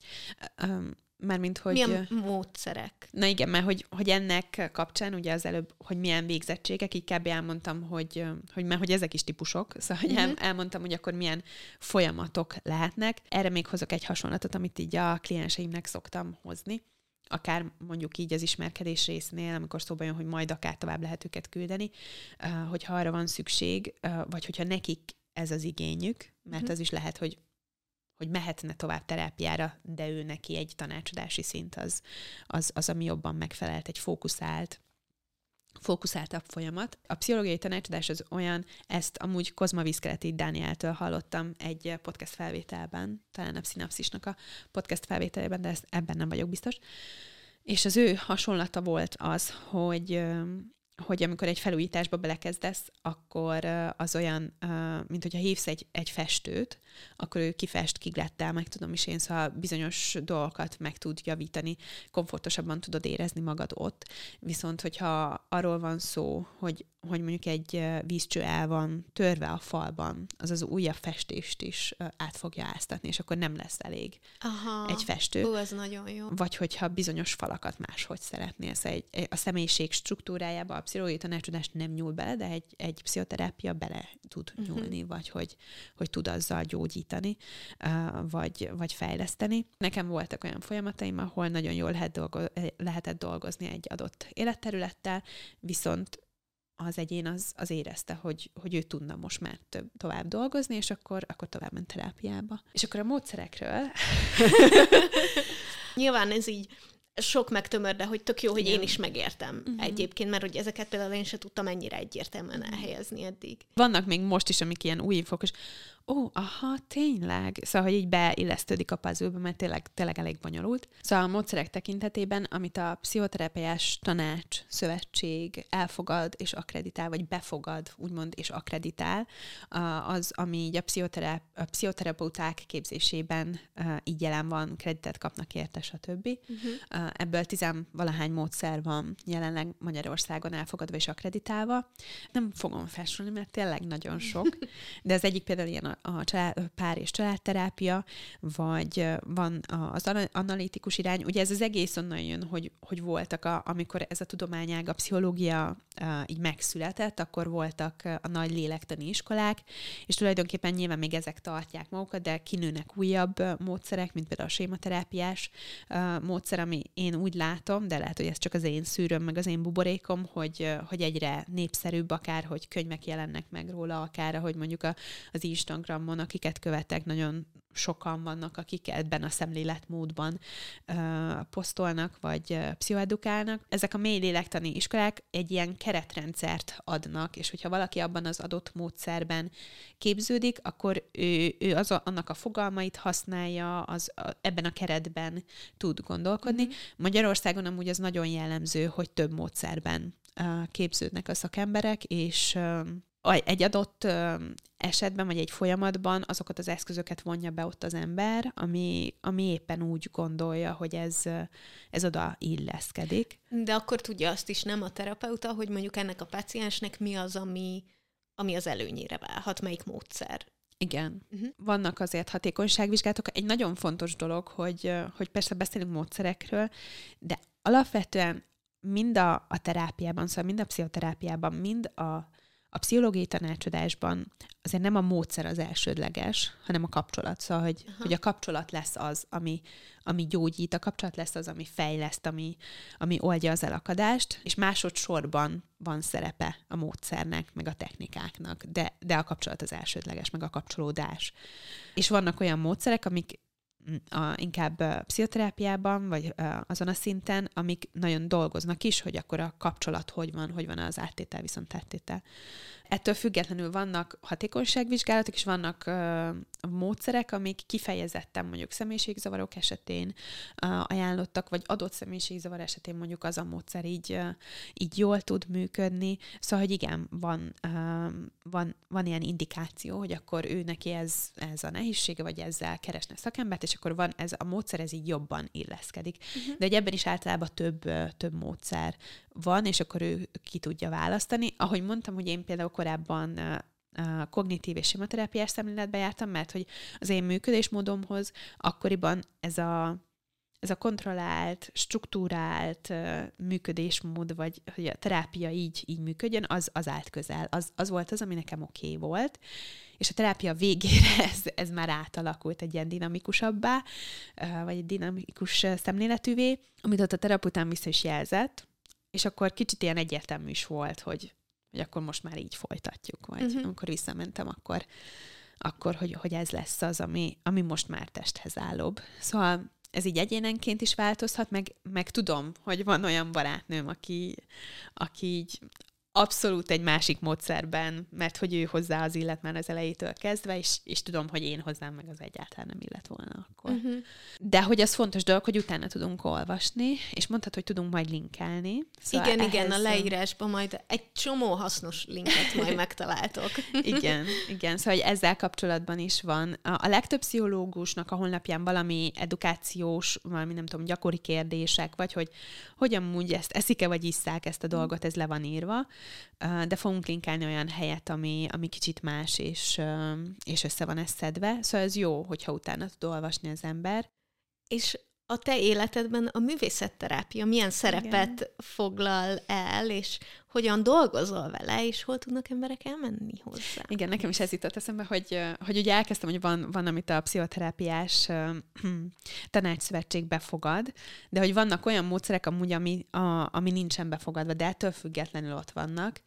Um, Mármint, hogy... Milyen módszerek? Na igen, mert hogy, hogy ennek kapcsán, ugye az előbb, hogy milyen végzettségek, így kb. Elmondtam, hogy, hogy, mert hogy ezek is típusok, szóval hogy uh-huh. elmondtam, hogy akkor milyen folyamatok lehetnek. Erre még hozok egy hasonlatot, amit így a klienseimnek szoktam hozni. Akár mondjuk így az ismerkedés résznél, amikor szóba jön, hogy majd akár tovább lehet őket küldeni, hogyha arra van szükség, vagy hogyha nekik ez az igényük, mert uh-huh. az is lehet, hogy hogy mehetne tovább terápiára, de ő neki egy tanácsadási szint az, az, az ami jobban megfelelt, egy fókuszált, fókuszáltabb folyamat. A pszichológiai tanácsadás az olyan, ezt amúgy Kozma Viszkeleti Dánieltől hallottam egy podcast felvételben, talán a Pszinapszisnak a podcast felvételében, de ezt, ebben nem vagyok biztos. És az ő hasonlata volt az, hogy... hogy amikor egy felújításba belekezdesz, akkor az olyan, mint hogyha hívsz egy, egy festőt, akkor ő kifest, kiglettel, meg tudom is én, szóval bizonyos dolgokat meg tud javítani, komfortosabban tudod érezni magad ott. Viszont, hogyha arról van szó, hogy, hogy mondjuk egy vízcső el van törve a falban, az az újabb festést is át fogja áztatni, és akkor nem lesz elég Aha. egy festő. Ó, ez nagyon jó. Vagy hogyha bizonyos falakat máshogy szeretnél. Szóval egy, a személyiség struktúrájába a pszichológiai tanácsadás nem nyúl bele, de egy, egy pszichoterápia bele tud uh-huh. nyúlni, vagy hogy, hogy tud azzal gyógyítani, vagy, vagy fejleszteni. Nekem voltak olyan folyamataim, ahol nagyon jól lehet dolgo- lehetett dolgozni egy adott életterülettel, viszont az egyén az, az érezte, hogy, hogy ő tudna most már több, tovább dolgozni, és akkor, akkor tovább ment terápiába. És akkor a módszerekről... Nyilván ez így sok megtömör, de hogy tök jó, hogy Igen. én is megértem uh-huh. egyébként, mert hogy ezeket például én sem tudtam ennyire egyértelműen elhelyezni eddig. Vannak még most is, amik ilyen új infok, és ó, aha, tényleg. Szóval, hogy így beillesztődik a puzzle-be, mert tényleg, tényleg elég bonyolult. Szóval a módszerek tekintetében, amit a Pszichoterápiás Tanács Szövetség elfogad és akkreditál, vagy befogad, úgymond, és akkreditál, az, ami így a, pszichoterap- a pszichoterapeuták képzésében így jelen van, kreditet kapnak érte, stb. Uh-huh. Ebből tizenvalahány módszer van jelenleg Magyarországon elfogadva és akkreditálva. Nem fogom felsorolni, mert tényleg nagyon sok, de az egyik például ilyen a a család, pár- és családterápia, vagy van az analitikus irány. Ugye ez az egész onnan jön, hogy, hogy voltak, a, amikor ez a tudományág, a pszichológia uh, így megszületett, akkor voltak a nagy lélektani iskolák, és tulajdonképpen nyilván még ezek tartják magukat, de kinőnek újabb uh, módszerek, mint például a sématerápiás uh, módszer, ami én úgy látom, de lehet, hogy ez csak az én szűröm, meg az én buborékom, hogy, uh, hogy egyre népszerűbb, akár, hogy könyvek jelennek meg róla, akár, ahogy mondjuk a, az Instagram akiket követek, nagyon sokan vannak, akik ebben a szemléletmódban uh, posztolnak, vagy uh, pszichoedukálnak. Ezek a mély lélektani iskolák egy ilyen keretrendszert adnak, és hogyha valaki abban az adott módszerben képződik, akkor ő, ő az a, annak a fogalmait használja, az a, ebben a keretben tud gondolkodni. Mm-hmm. Magyarországon amúgy az nagyon jellemző, hogy több módszerben uh, képződnek a szakemberek, és uh, egy adott esetben, vagy egy folyamatban azokat az eszközöket vonja be ott az ember, ami, ami éppen úgy gondolja, hogy ez, ez oda illeszkedik. De akkor tudja azt is, nem a terapeuta, hogy mondjuk ennek a páciensnek mi az, ami, ami az előnyére válhat, melyik módszer. Igen. Uh-huh. Vannak azért hatékonyságvizsgálatok. Egy nagyon fontos dolog, hogy, hogy persze beszélünk módszerekről, de alapvetően mind a, a terápiában, szóval mind a pszichoterápiában, mind a A pszichológiai tanácsadásban azért nem a módszer az elsődleges, hanem a kapcsolat. Szóval, hogy, hogy a kapcsolat lesz az, ami, ami gyógyít, a kapcsolat lesz az, ami fejleszt, ami, ami oldja az elakadást, és másodszorban van szerepe a módszernek, meg a technikáknak, de, de a kapcsolat az elsődleges, meg a kapcsolódás. És vannak olyan módszerek, amik A, inkább a pszichoterápiában, vagy azon a szinten, amik nagyon dolgoznak is, hogy akkor a kapcsolat hogy van, hogy van az áttétel, viszont áttétel. Ettől függetlenül vannak hatékonyságvizsgálatok, és vannak uh, módszerek, amik kifejezetten mondjuk személyiségzavarok esetén uh, ajánlottak, vagy adott személyiségzavar esetén mondjuk az a módszer így, uh, így jól tud működni. Szóval, hogy igen, van, uh, van, van ilyen indikáció, hogy akkor ő neki ez, ez a nehézsége, vagy ezzel keresne szakembert, és akkor van ez a módszer, ez így jobban illeszkedik. Uh-huh. De hogy ebben is általában több, több módszer van, és akkor ő ki tudja választani. Ahogy mondtam, hogy én például korábban uh, kognitív és sématerápiás szemléletbe jártam, mert hogy az én működésmódomhoz akkoriban ez a, ez a kontrollált, struktúrált uh, működésmód, vagy hogy a terápia így, így működjön, az, az állt közel. Az, az volt az, ami nekem oké okay volt. És a terápia végére ez, ez már átalakult egy ilyen dinamikusabbá, uh, vagy egy dinamikus szemléletűvé, amit ott a terapeutám vissza is jelzett, és akkor kicsit ilyen egyértelmű is volt, hogy, hogy akkor most már így folytatjuk, vagy uh-huh. amikor visszamentem, akkor, akkor hogy, hogy ez lesz az, ami, ami most már testhez állóbb. Szóval ez így egyénenként is változhat, meg, meg tudom, hogy van olyan barátnőm, aki, aki így abszolút egy másik módszerben, mert hogy ő hozzá az illet már az elejétől kezdve, és, és tudom, hogy én hozzám meg az egyáltalán nem illet volna akkor. Uh-huh. De hogy az fontos dolog, hogy utána tudunk olvasni, és mondhatod, hogy tudunk majd linkelni. Szóval igen, igen, a leírásban majd egy csomó hasznos linket majd megtaláltok. igen, igen, szóval hogy ezzel kapcsolatban is van. A, a legtöbb pszichológusnak a honlapján valami edukációs, valami nem tudom, gyakori kérdések, vagy hogy hogyan úgy ezt eszik-e, vagy isszák ezt a dolgot, ez le van írva. de fogunk linkálni olyan helyet, ami, ami kicsit más, és, és össze van ez szedve. Szóval ez jó, hogyha utána tud olvasni az ember. És a te életedben a művészetterápia milyen szerepet Igen. foglal el, és hogyan dolgozol vele, és hol tudnak emberek elmenni hozzá? Igen, nekem is ez jutott eszembe, hogy, hogy ugye elkezdtem, hogy van, van amit a pszichoterápiás uh, tanácsszövetség befogad, de hogy vannak olyan módszerek amúgy, ami, a, ami nincsen befogadva, de ettől függetlenül ott vannak.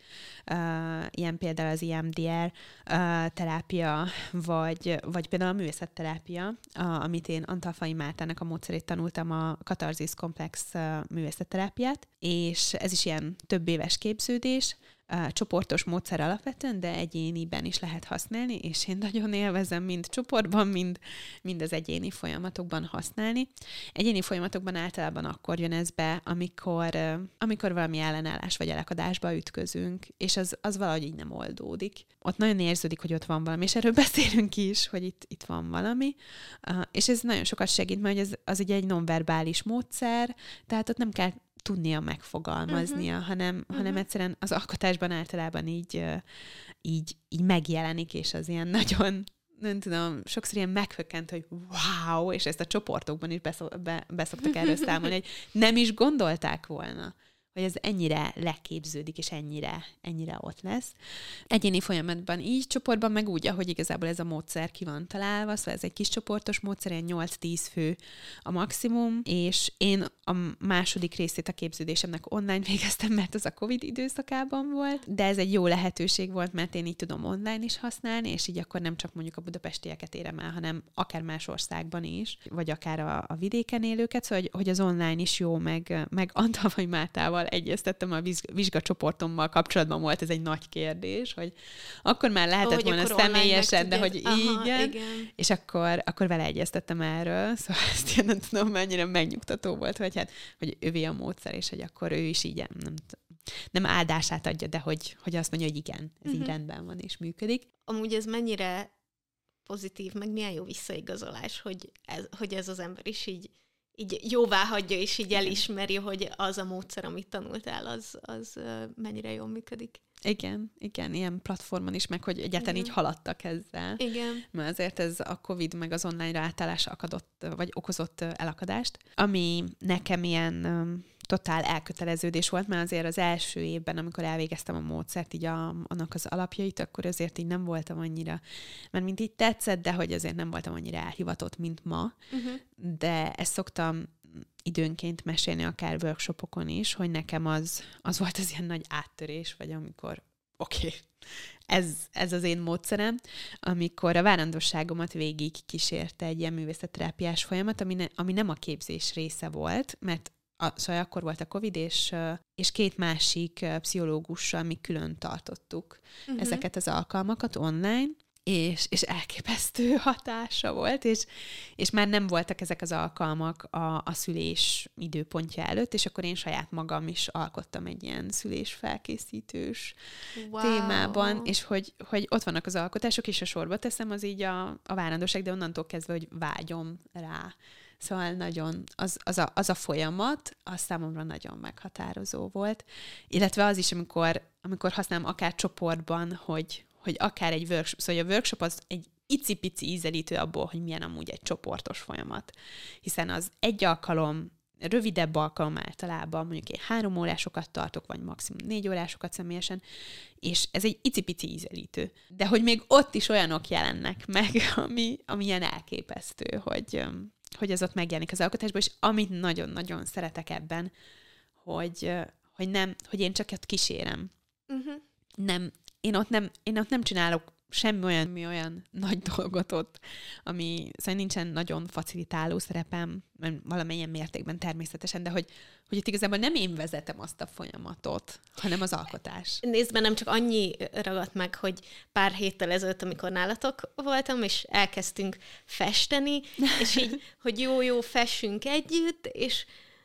Uh, ilyen például az i em dé er uh, terápia, vagy, vagy például a művészetterápia, a, amit én Antal-Fai Mártának a módszerét tanultam, a katarzis komplex uh, művészetterápiát, és ez is ilyen több éves képződés, csoportos módszer alapvetően, de egyéniben is lehet használni, és én nagyon élvezem mind csoportban, mind, mind az egyéni folyamatokban használni. Egyéni folyamatokban általában akkor jön ez be, amikor, amikor valami ellenállás vagy elakadásba ütközünk, és az, az valahogy így nem oldódik. Ott nagyon érződik, hogy ott van valami, és erről beszélünk is, hogy itt, itt van valami, és ez nagyon sokat segít, mert az, az ugye egy nonverbális módszer, tehát ott nem kell tudnia megfogalmaznia, uh-huh. hanem, uh-huh. hanem egyszerűen az alkotásban általában így, így, így megjelenik, és az ilyen nagyon, nem tudom, sokszor ilyen meghökkent, hogy wow, és ezt a csoportokban is beszok, be, beszoktak erről számolni, hogy nem is gondolták volna, hogy ez ennyire leképződik, és ennyire, ennyire ott lesz. Egyéni folyamatban így, csoportban meg úgy, ahogy igazából ez a módszer ki van találva, szóval ez egy kis csoportos módszer, ilyen nyolc-tíz fő a maximum, és én a második részét a képződésemnek online végeztem, mert az a Covid időszakában volt, de ez egy jó lehetőség volt, mert én így tudom online is használni, és így akkor nem csak mondjuk a budapestieket érem el, hanem akár más országban is, vagy akár a, a vidéken élőket, szóval hogy, hogy az online is jó, meg, meg Antal-Fai Mártával egyeztettem, a vizsgacsoportommal kapcsolatban volt ez egy nagy kérdés, hogy akkor már lehetett oh, volna személyesen, de hogy Aha, igen, igen, és akkor, akkor vele egyeztettem erről, szóval ezt én nem tudom, mennyire megnyugtató volt, hogy hát, hogy ővé a módszer, és hogy akkor ő is így nem, nem áldását adja, de hogy, hogy azt mondja, hogy igen, ez uh-huh. így rendben van, és működik. Amúgy ez mennyire pozitív, meg milyen jó visszaigazolás, hogy ez, hogy ez az ember is így így jóvá hagyja, és így elismeri, hogy az a módszer, amit tanultál, az, az mennyire jól működik. Igen, igen, ilyen platformon is, meg hogy egyáltalán igen. így haladtak ezzel. Igen. Mert azért ez a Covid meg az online-ra átállás akadott, vagy okozott elakadást, ami nekem ilyen um, totál elköteleződés volt, mert azért az első évben, amikor elvégeztem a módszert, így a, annak az alapjait, akkor azért így nem voltam annyira, mert mint így tetszett, de hogy azért nem voltam annyira elhivatott, mint ma. Uh-huh. De ezt szoktam időnként mesélni akár workshopokon is, hogy nekem az, az volt az ilyen nagy áttörés, vagy amikor oké, okay, ez, ez az én módszerem, amikor a várandosságomat végig kísérte egy ilyen művészetterápiás folyamat, ami, ne, ami nem a képzés része volt, mert a, szóval akkor volt a Covid, és, és két másik pszichológussal mi külön tartottuk uh-huh. ezeket az alkalmakat online, és, és elképesztő hatása volt, és, és már nem voltak ezek az alkalmak a, a szülés időpontja előtt, és akkor én saját magam is alkottam egy ilyen szülés felkészítős wow. témában, és hogy, hogy ott vannak az alkotások, és a sorba teszem, az így a, a várandóság, de onnantól kezdve, hogy vágyom rá. Szóval nagyon, az, az, a, az a folyamat, az számomra nagyon meghatározó volt. Illetve az is, amikor, amikor használom akár csoportban, hogy, hogy akár egy workshop, szóval a workshop az egy icipici ízelítő abból, hogy milyen amúgy egy csoportos folyamat. Hiszen az egy alkalom, rövidebb alkalom általában, mondjuk egy három órásokat tartok, vagy maximum négy órásokat személyesen, és ez egy icipici ízelítő. De hogy még ott is olyanok jelennek meg, ami, ami ilyen elképesztő, hogy... hogy ez ott megjelenik az alkotásban, és amit nagyon-nagyon szeretek ebben, hogy, hogy, nem, hogy én csak ott kísérem. Uh-huh. Nem, én, ott nem, én ott nem csinálok semmi olyan, mi olyan nagy dolgot ott, ami szóval nincsen nagyon facilitáló szerepem, valamilyen mértékben természetesen, de hogy, hogy itt igazából nem én vezetem azt a folyamatot, hanem az alkotás. Nézd, nem csak annyi ragadt meg, hogy pár héttel ezelőtt, amikor nálatok voltam, és elkezdtünk festeni, és így, hogy jó-jó, fessünk együtt, és,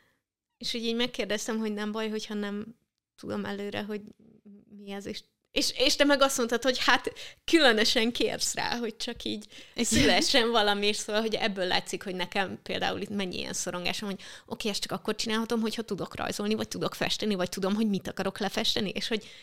és így, így megkérdeztem, hogy nem baj, hogyha nem tudom előre, hogy mi ez, és És, és te meg azt mondtad, hogy hát különösen kérsz rá, hogy csak így szülessen valami, és szóval, hogy ebből látszik, hogy nekem például itt mennyi ilyen szorongásom, hogy oké, okay, ezt csak akkor csinálhatom, hogyha tudok rajzolni, vagy tudok festeni, vagy tudom, hogy mit akarok lefesteni, és hogy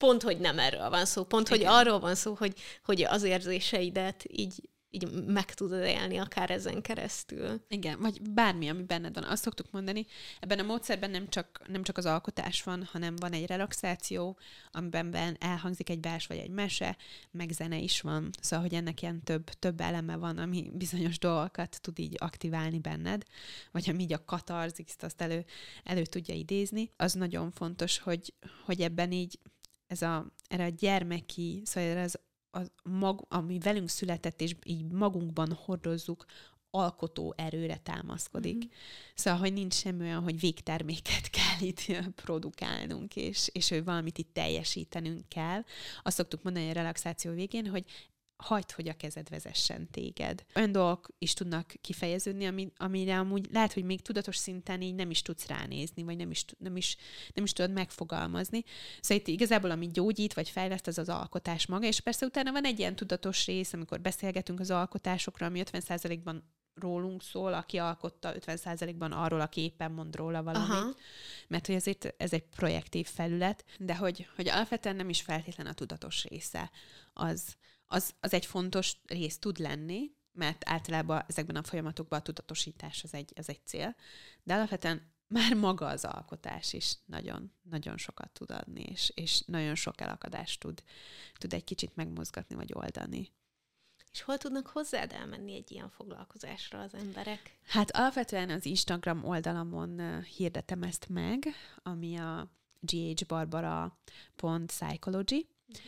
pont, hogy nem erről van szó, pont, igen. hogy arról van szó, hogy, hogy az érzéseidet így így meg tudod élni akár ezen keresztül. Igen, vagy bármi, ami benned van. Azt szoktuk mondani, ebben a módszerben nem csak, nem csak az alkotás van, hanem van egy relaxáció, amiben elhangzik egy vers vagy egy mese, meg zene is van. Szóval, hogy ennek ilyen több, több eleme van, ami bizonyos dolgokat tud így aktiválni benned, vagy ami így a katarzist azt elő, elő tudja idézni. Az nagyon fontos, hogy, hogy ebben így ez a, erre a gyermeki, szóval erre az az mag, ami velünk született, és így magunkban hordozzuk, alkotó erőre támaszkodik. Mm-hmm. Szóval, hogy nincs semmi olyan, hogy végterméket kell itt produkálnunk, és, és hogy valamit itt teljesítenünk kell. Azt szoktuk mondani a relaxáció végén, hogy hagyd, hogy a kezed vezessen téged. Olyan dolgok is tudnak kifejeződni, ami, amire amúgy lehet, hogy még tudatos szinten így nem is tudsz ránézni, vagy nem is, nem is, nem is tudod megfogalmazni. Szóval itt igazából, ami gyógyít, vagy fejleszt, az az alkotás maga, és persze utána van egy ilyen tudatos rész, amikor beszélgetünk az alkotásokról, ami ötven százalékban rólunk szól, aki alkotta, ötven százalékban arról, aki éppen mond róla valamit. Aha. Mert hogy ezért ez egy projektív felület, de hogy, hogy alapvetően nem is feltétlen a tudatos része az, Az, az egy fontos rész tud lenni, mert általában ezekben a folyamatokban a tudatosítás az egy, az egy cél, de alapvetően már maga az alkotás is nagyon, nagyon sokat tud adni, és, és nagyon sok elakadást tud, tud egy kicsit megmozgatni, vagy oldani. És hol tudnak hozzád elmenni egy ilyen foglalkozásra az emberek? Hát alapvetően az Instagram oldalamon hirdetem ezt meg, ami a ghbarbara pont psychology.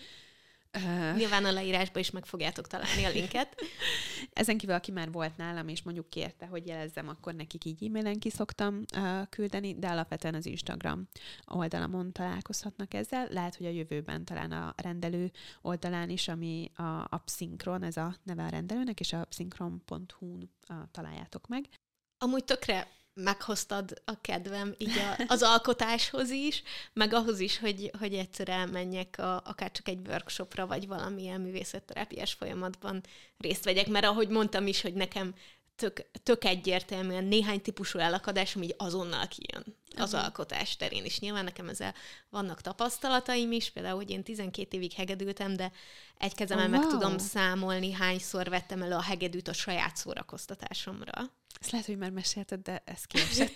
Uh, Nyilván a leírásban is meg fogjátok találni a linket. Ezen kívül, aki már volt nálam, és mondjuk kérte, hogy jelezzem, akkor nekik így e-mailen ki szoktam uh, küldeni, de alapvetően az Instagram oldalamon találkozhatnak ezzel. Lehet, hogy a jövőben talán a rendelő oldalán is, ami a, a Pszinkron, ez a neve a rendelőnek, és a pszinkron pont hu-n uh, találjátok meg. Amúgy tökre meghoztad a kedvem így a, az alkotáshoz is, meg ahhoz is, hogy, hogy egyszer elmenjek a, akár csak egy workshopra, vagy valamilyen művészetterápiás folyamatban részt vegyek, mert ahogy mondtam is, hogy nekem tök, tök egyértelműen néhány típusú elakadás, ami így azonnal kijön az uh-huh. alkotás terén is. Nyilván nekem ezzel vannak tapasztalataim is, például, hogy én tizenkét évig hegedültem, de egy kezemmel oh, wow. meg tudom számolni, hányszor vettem elő a hegedűt a saját szórakoztatásomra. Ezt lehet, hogy már mesélted, de ez kiesett.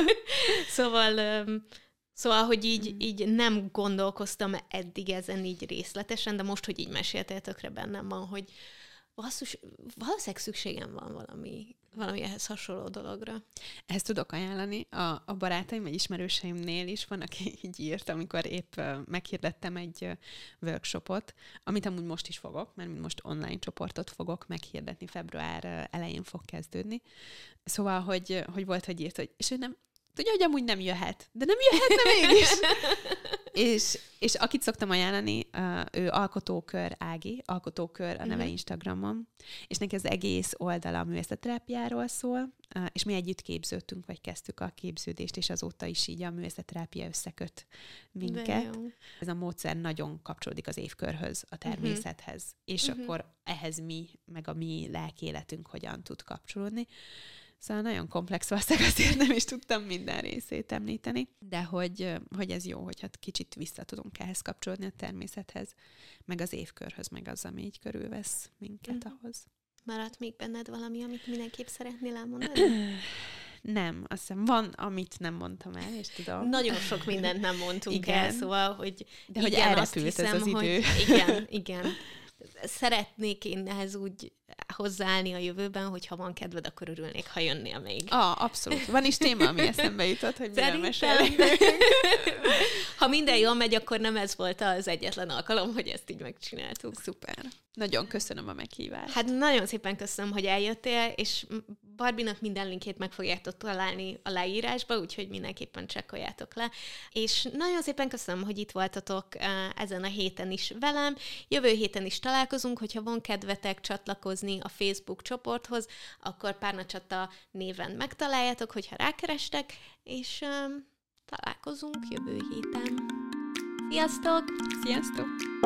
szóval, szóval, hogy így, mm. így nem gondolkoztam eddig ezen így részletesen, de most, hogy így meséltél, tökre bennem van, hogy basszus, valószínűleg szükségem van valami, valami ehhez hasonló dologra. Ezt tudok ajánlani. A, a barátaim, vagy ismerőseimnél is van, aki így írt, amikor épp uh, meghirdettem egy uh, workshopot, amit amúgy most is fogok, mert most online csoportot fogok meghirdetni, február uh, elején fog kezdődni. Szóval, hogy, hogy volt, hogy írt, hogy és ő nem, tudja, hogy amúgy nem jöhet, de nem jöhetne mégis. és, és akit szoktam ajánlani, ő Alkotókör Ági, Alkotókör a neve uh-huh. Instagramon, és neki az egész oldala a művészetterápiáról szól, és mi együtt képződtünk, vagy kezdtük a képződést, és azóta is így a művészetterápia összeköt minket. Ez a módszer nagyon kapcsolódik az évkörhöz, a természethez, uh-huh. és uh-huh. akkor ehhez mi, meg a mi lelkéletünk hogyan tud kapcsolódni. Szóval nagyon komplex, valószínűleg azért nem is tudtam minden részét említeni, de hogy, hogy ez jó, hogyha kicsit vissza tudunk ehhez kapcsolódni a természethez, meg az évkörhöz, meg az, ami így körülvesz minket mm. ahhoz. Maradt még benned valami, amit mindenképp szeretnél elmondani? Nem, azt hiszem van, amit nem mondtam el, és tudom. Nagyon sok mindent nem mondtunk igen. el, szóval, hogy de hogy elrepült ez az idő. Hogy igen, igen. Szeretnék én ehhez úgy hozzáállni a jövőben, hogy ha van kedved, akkor örülnék, ha jönnél még. Ah, abszolút. Van is téma, ami eszembe jutott, hogy miről mesélünk. Ha minden jól megy, akkor nem ez volt az egyetlen alkalom, hogy ezt így megcsináltuk. Szuper. Nagyon köszönöm a meghívást. Hát nagyon szépen köszönöm, hogy eljöttél, és Barbinak minden linkét meg fogjátok találni a leírásba, úgyhogy mindenképpen csekkoljátok le. És nagyon szépen köszönöm, hogy itt voltatok ezen a héten is velem. Jövő héten is találkozunk, hogyha van kedvetek csatlakozni a Facebook csoporthoz, akkor Párnacsata néven megtaláljátok, hogyha rákerestek, és um, találkozunk jövő héten. Sziasztok! Sziasztok!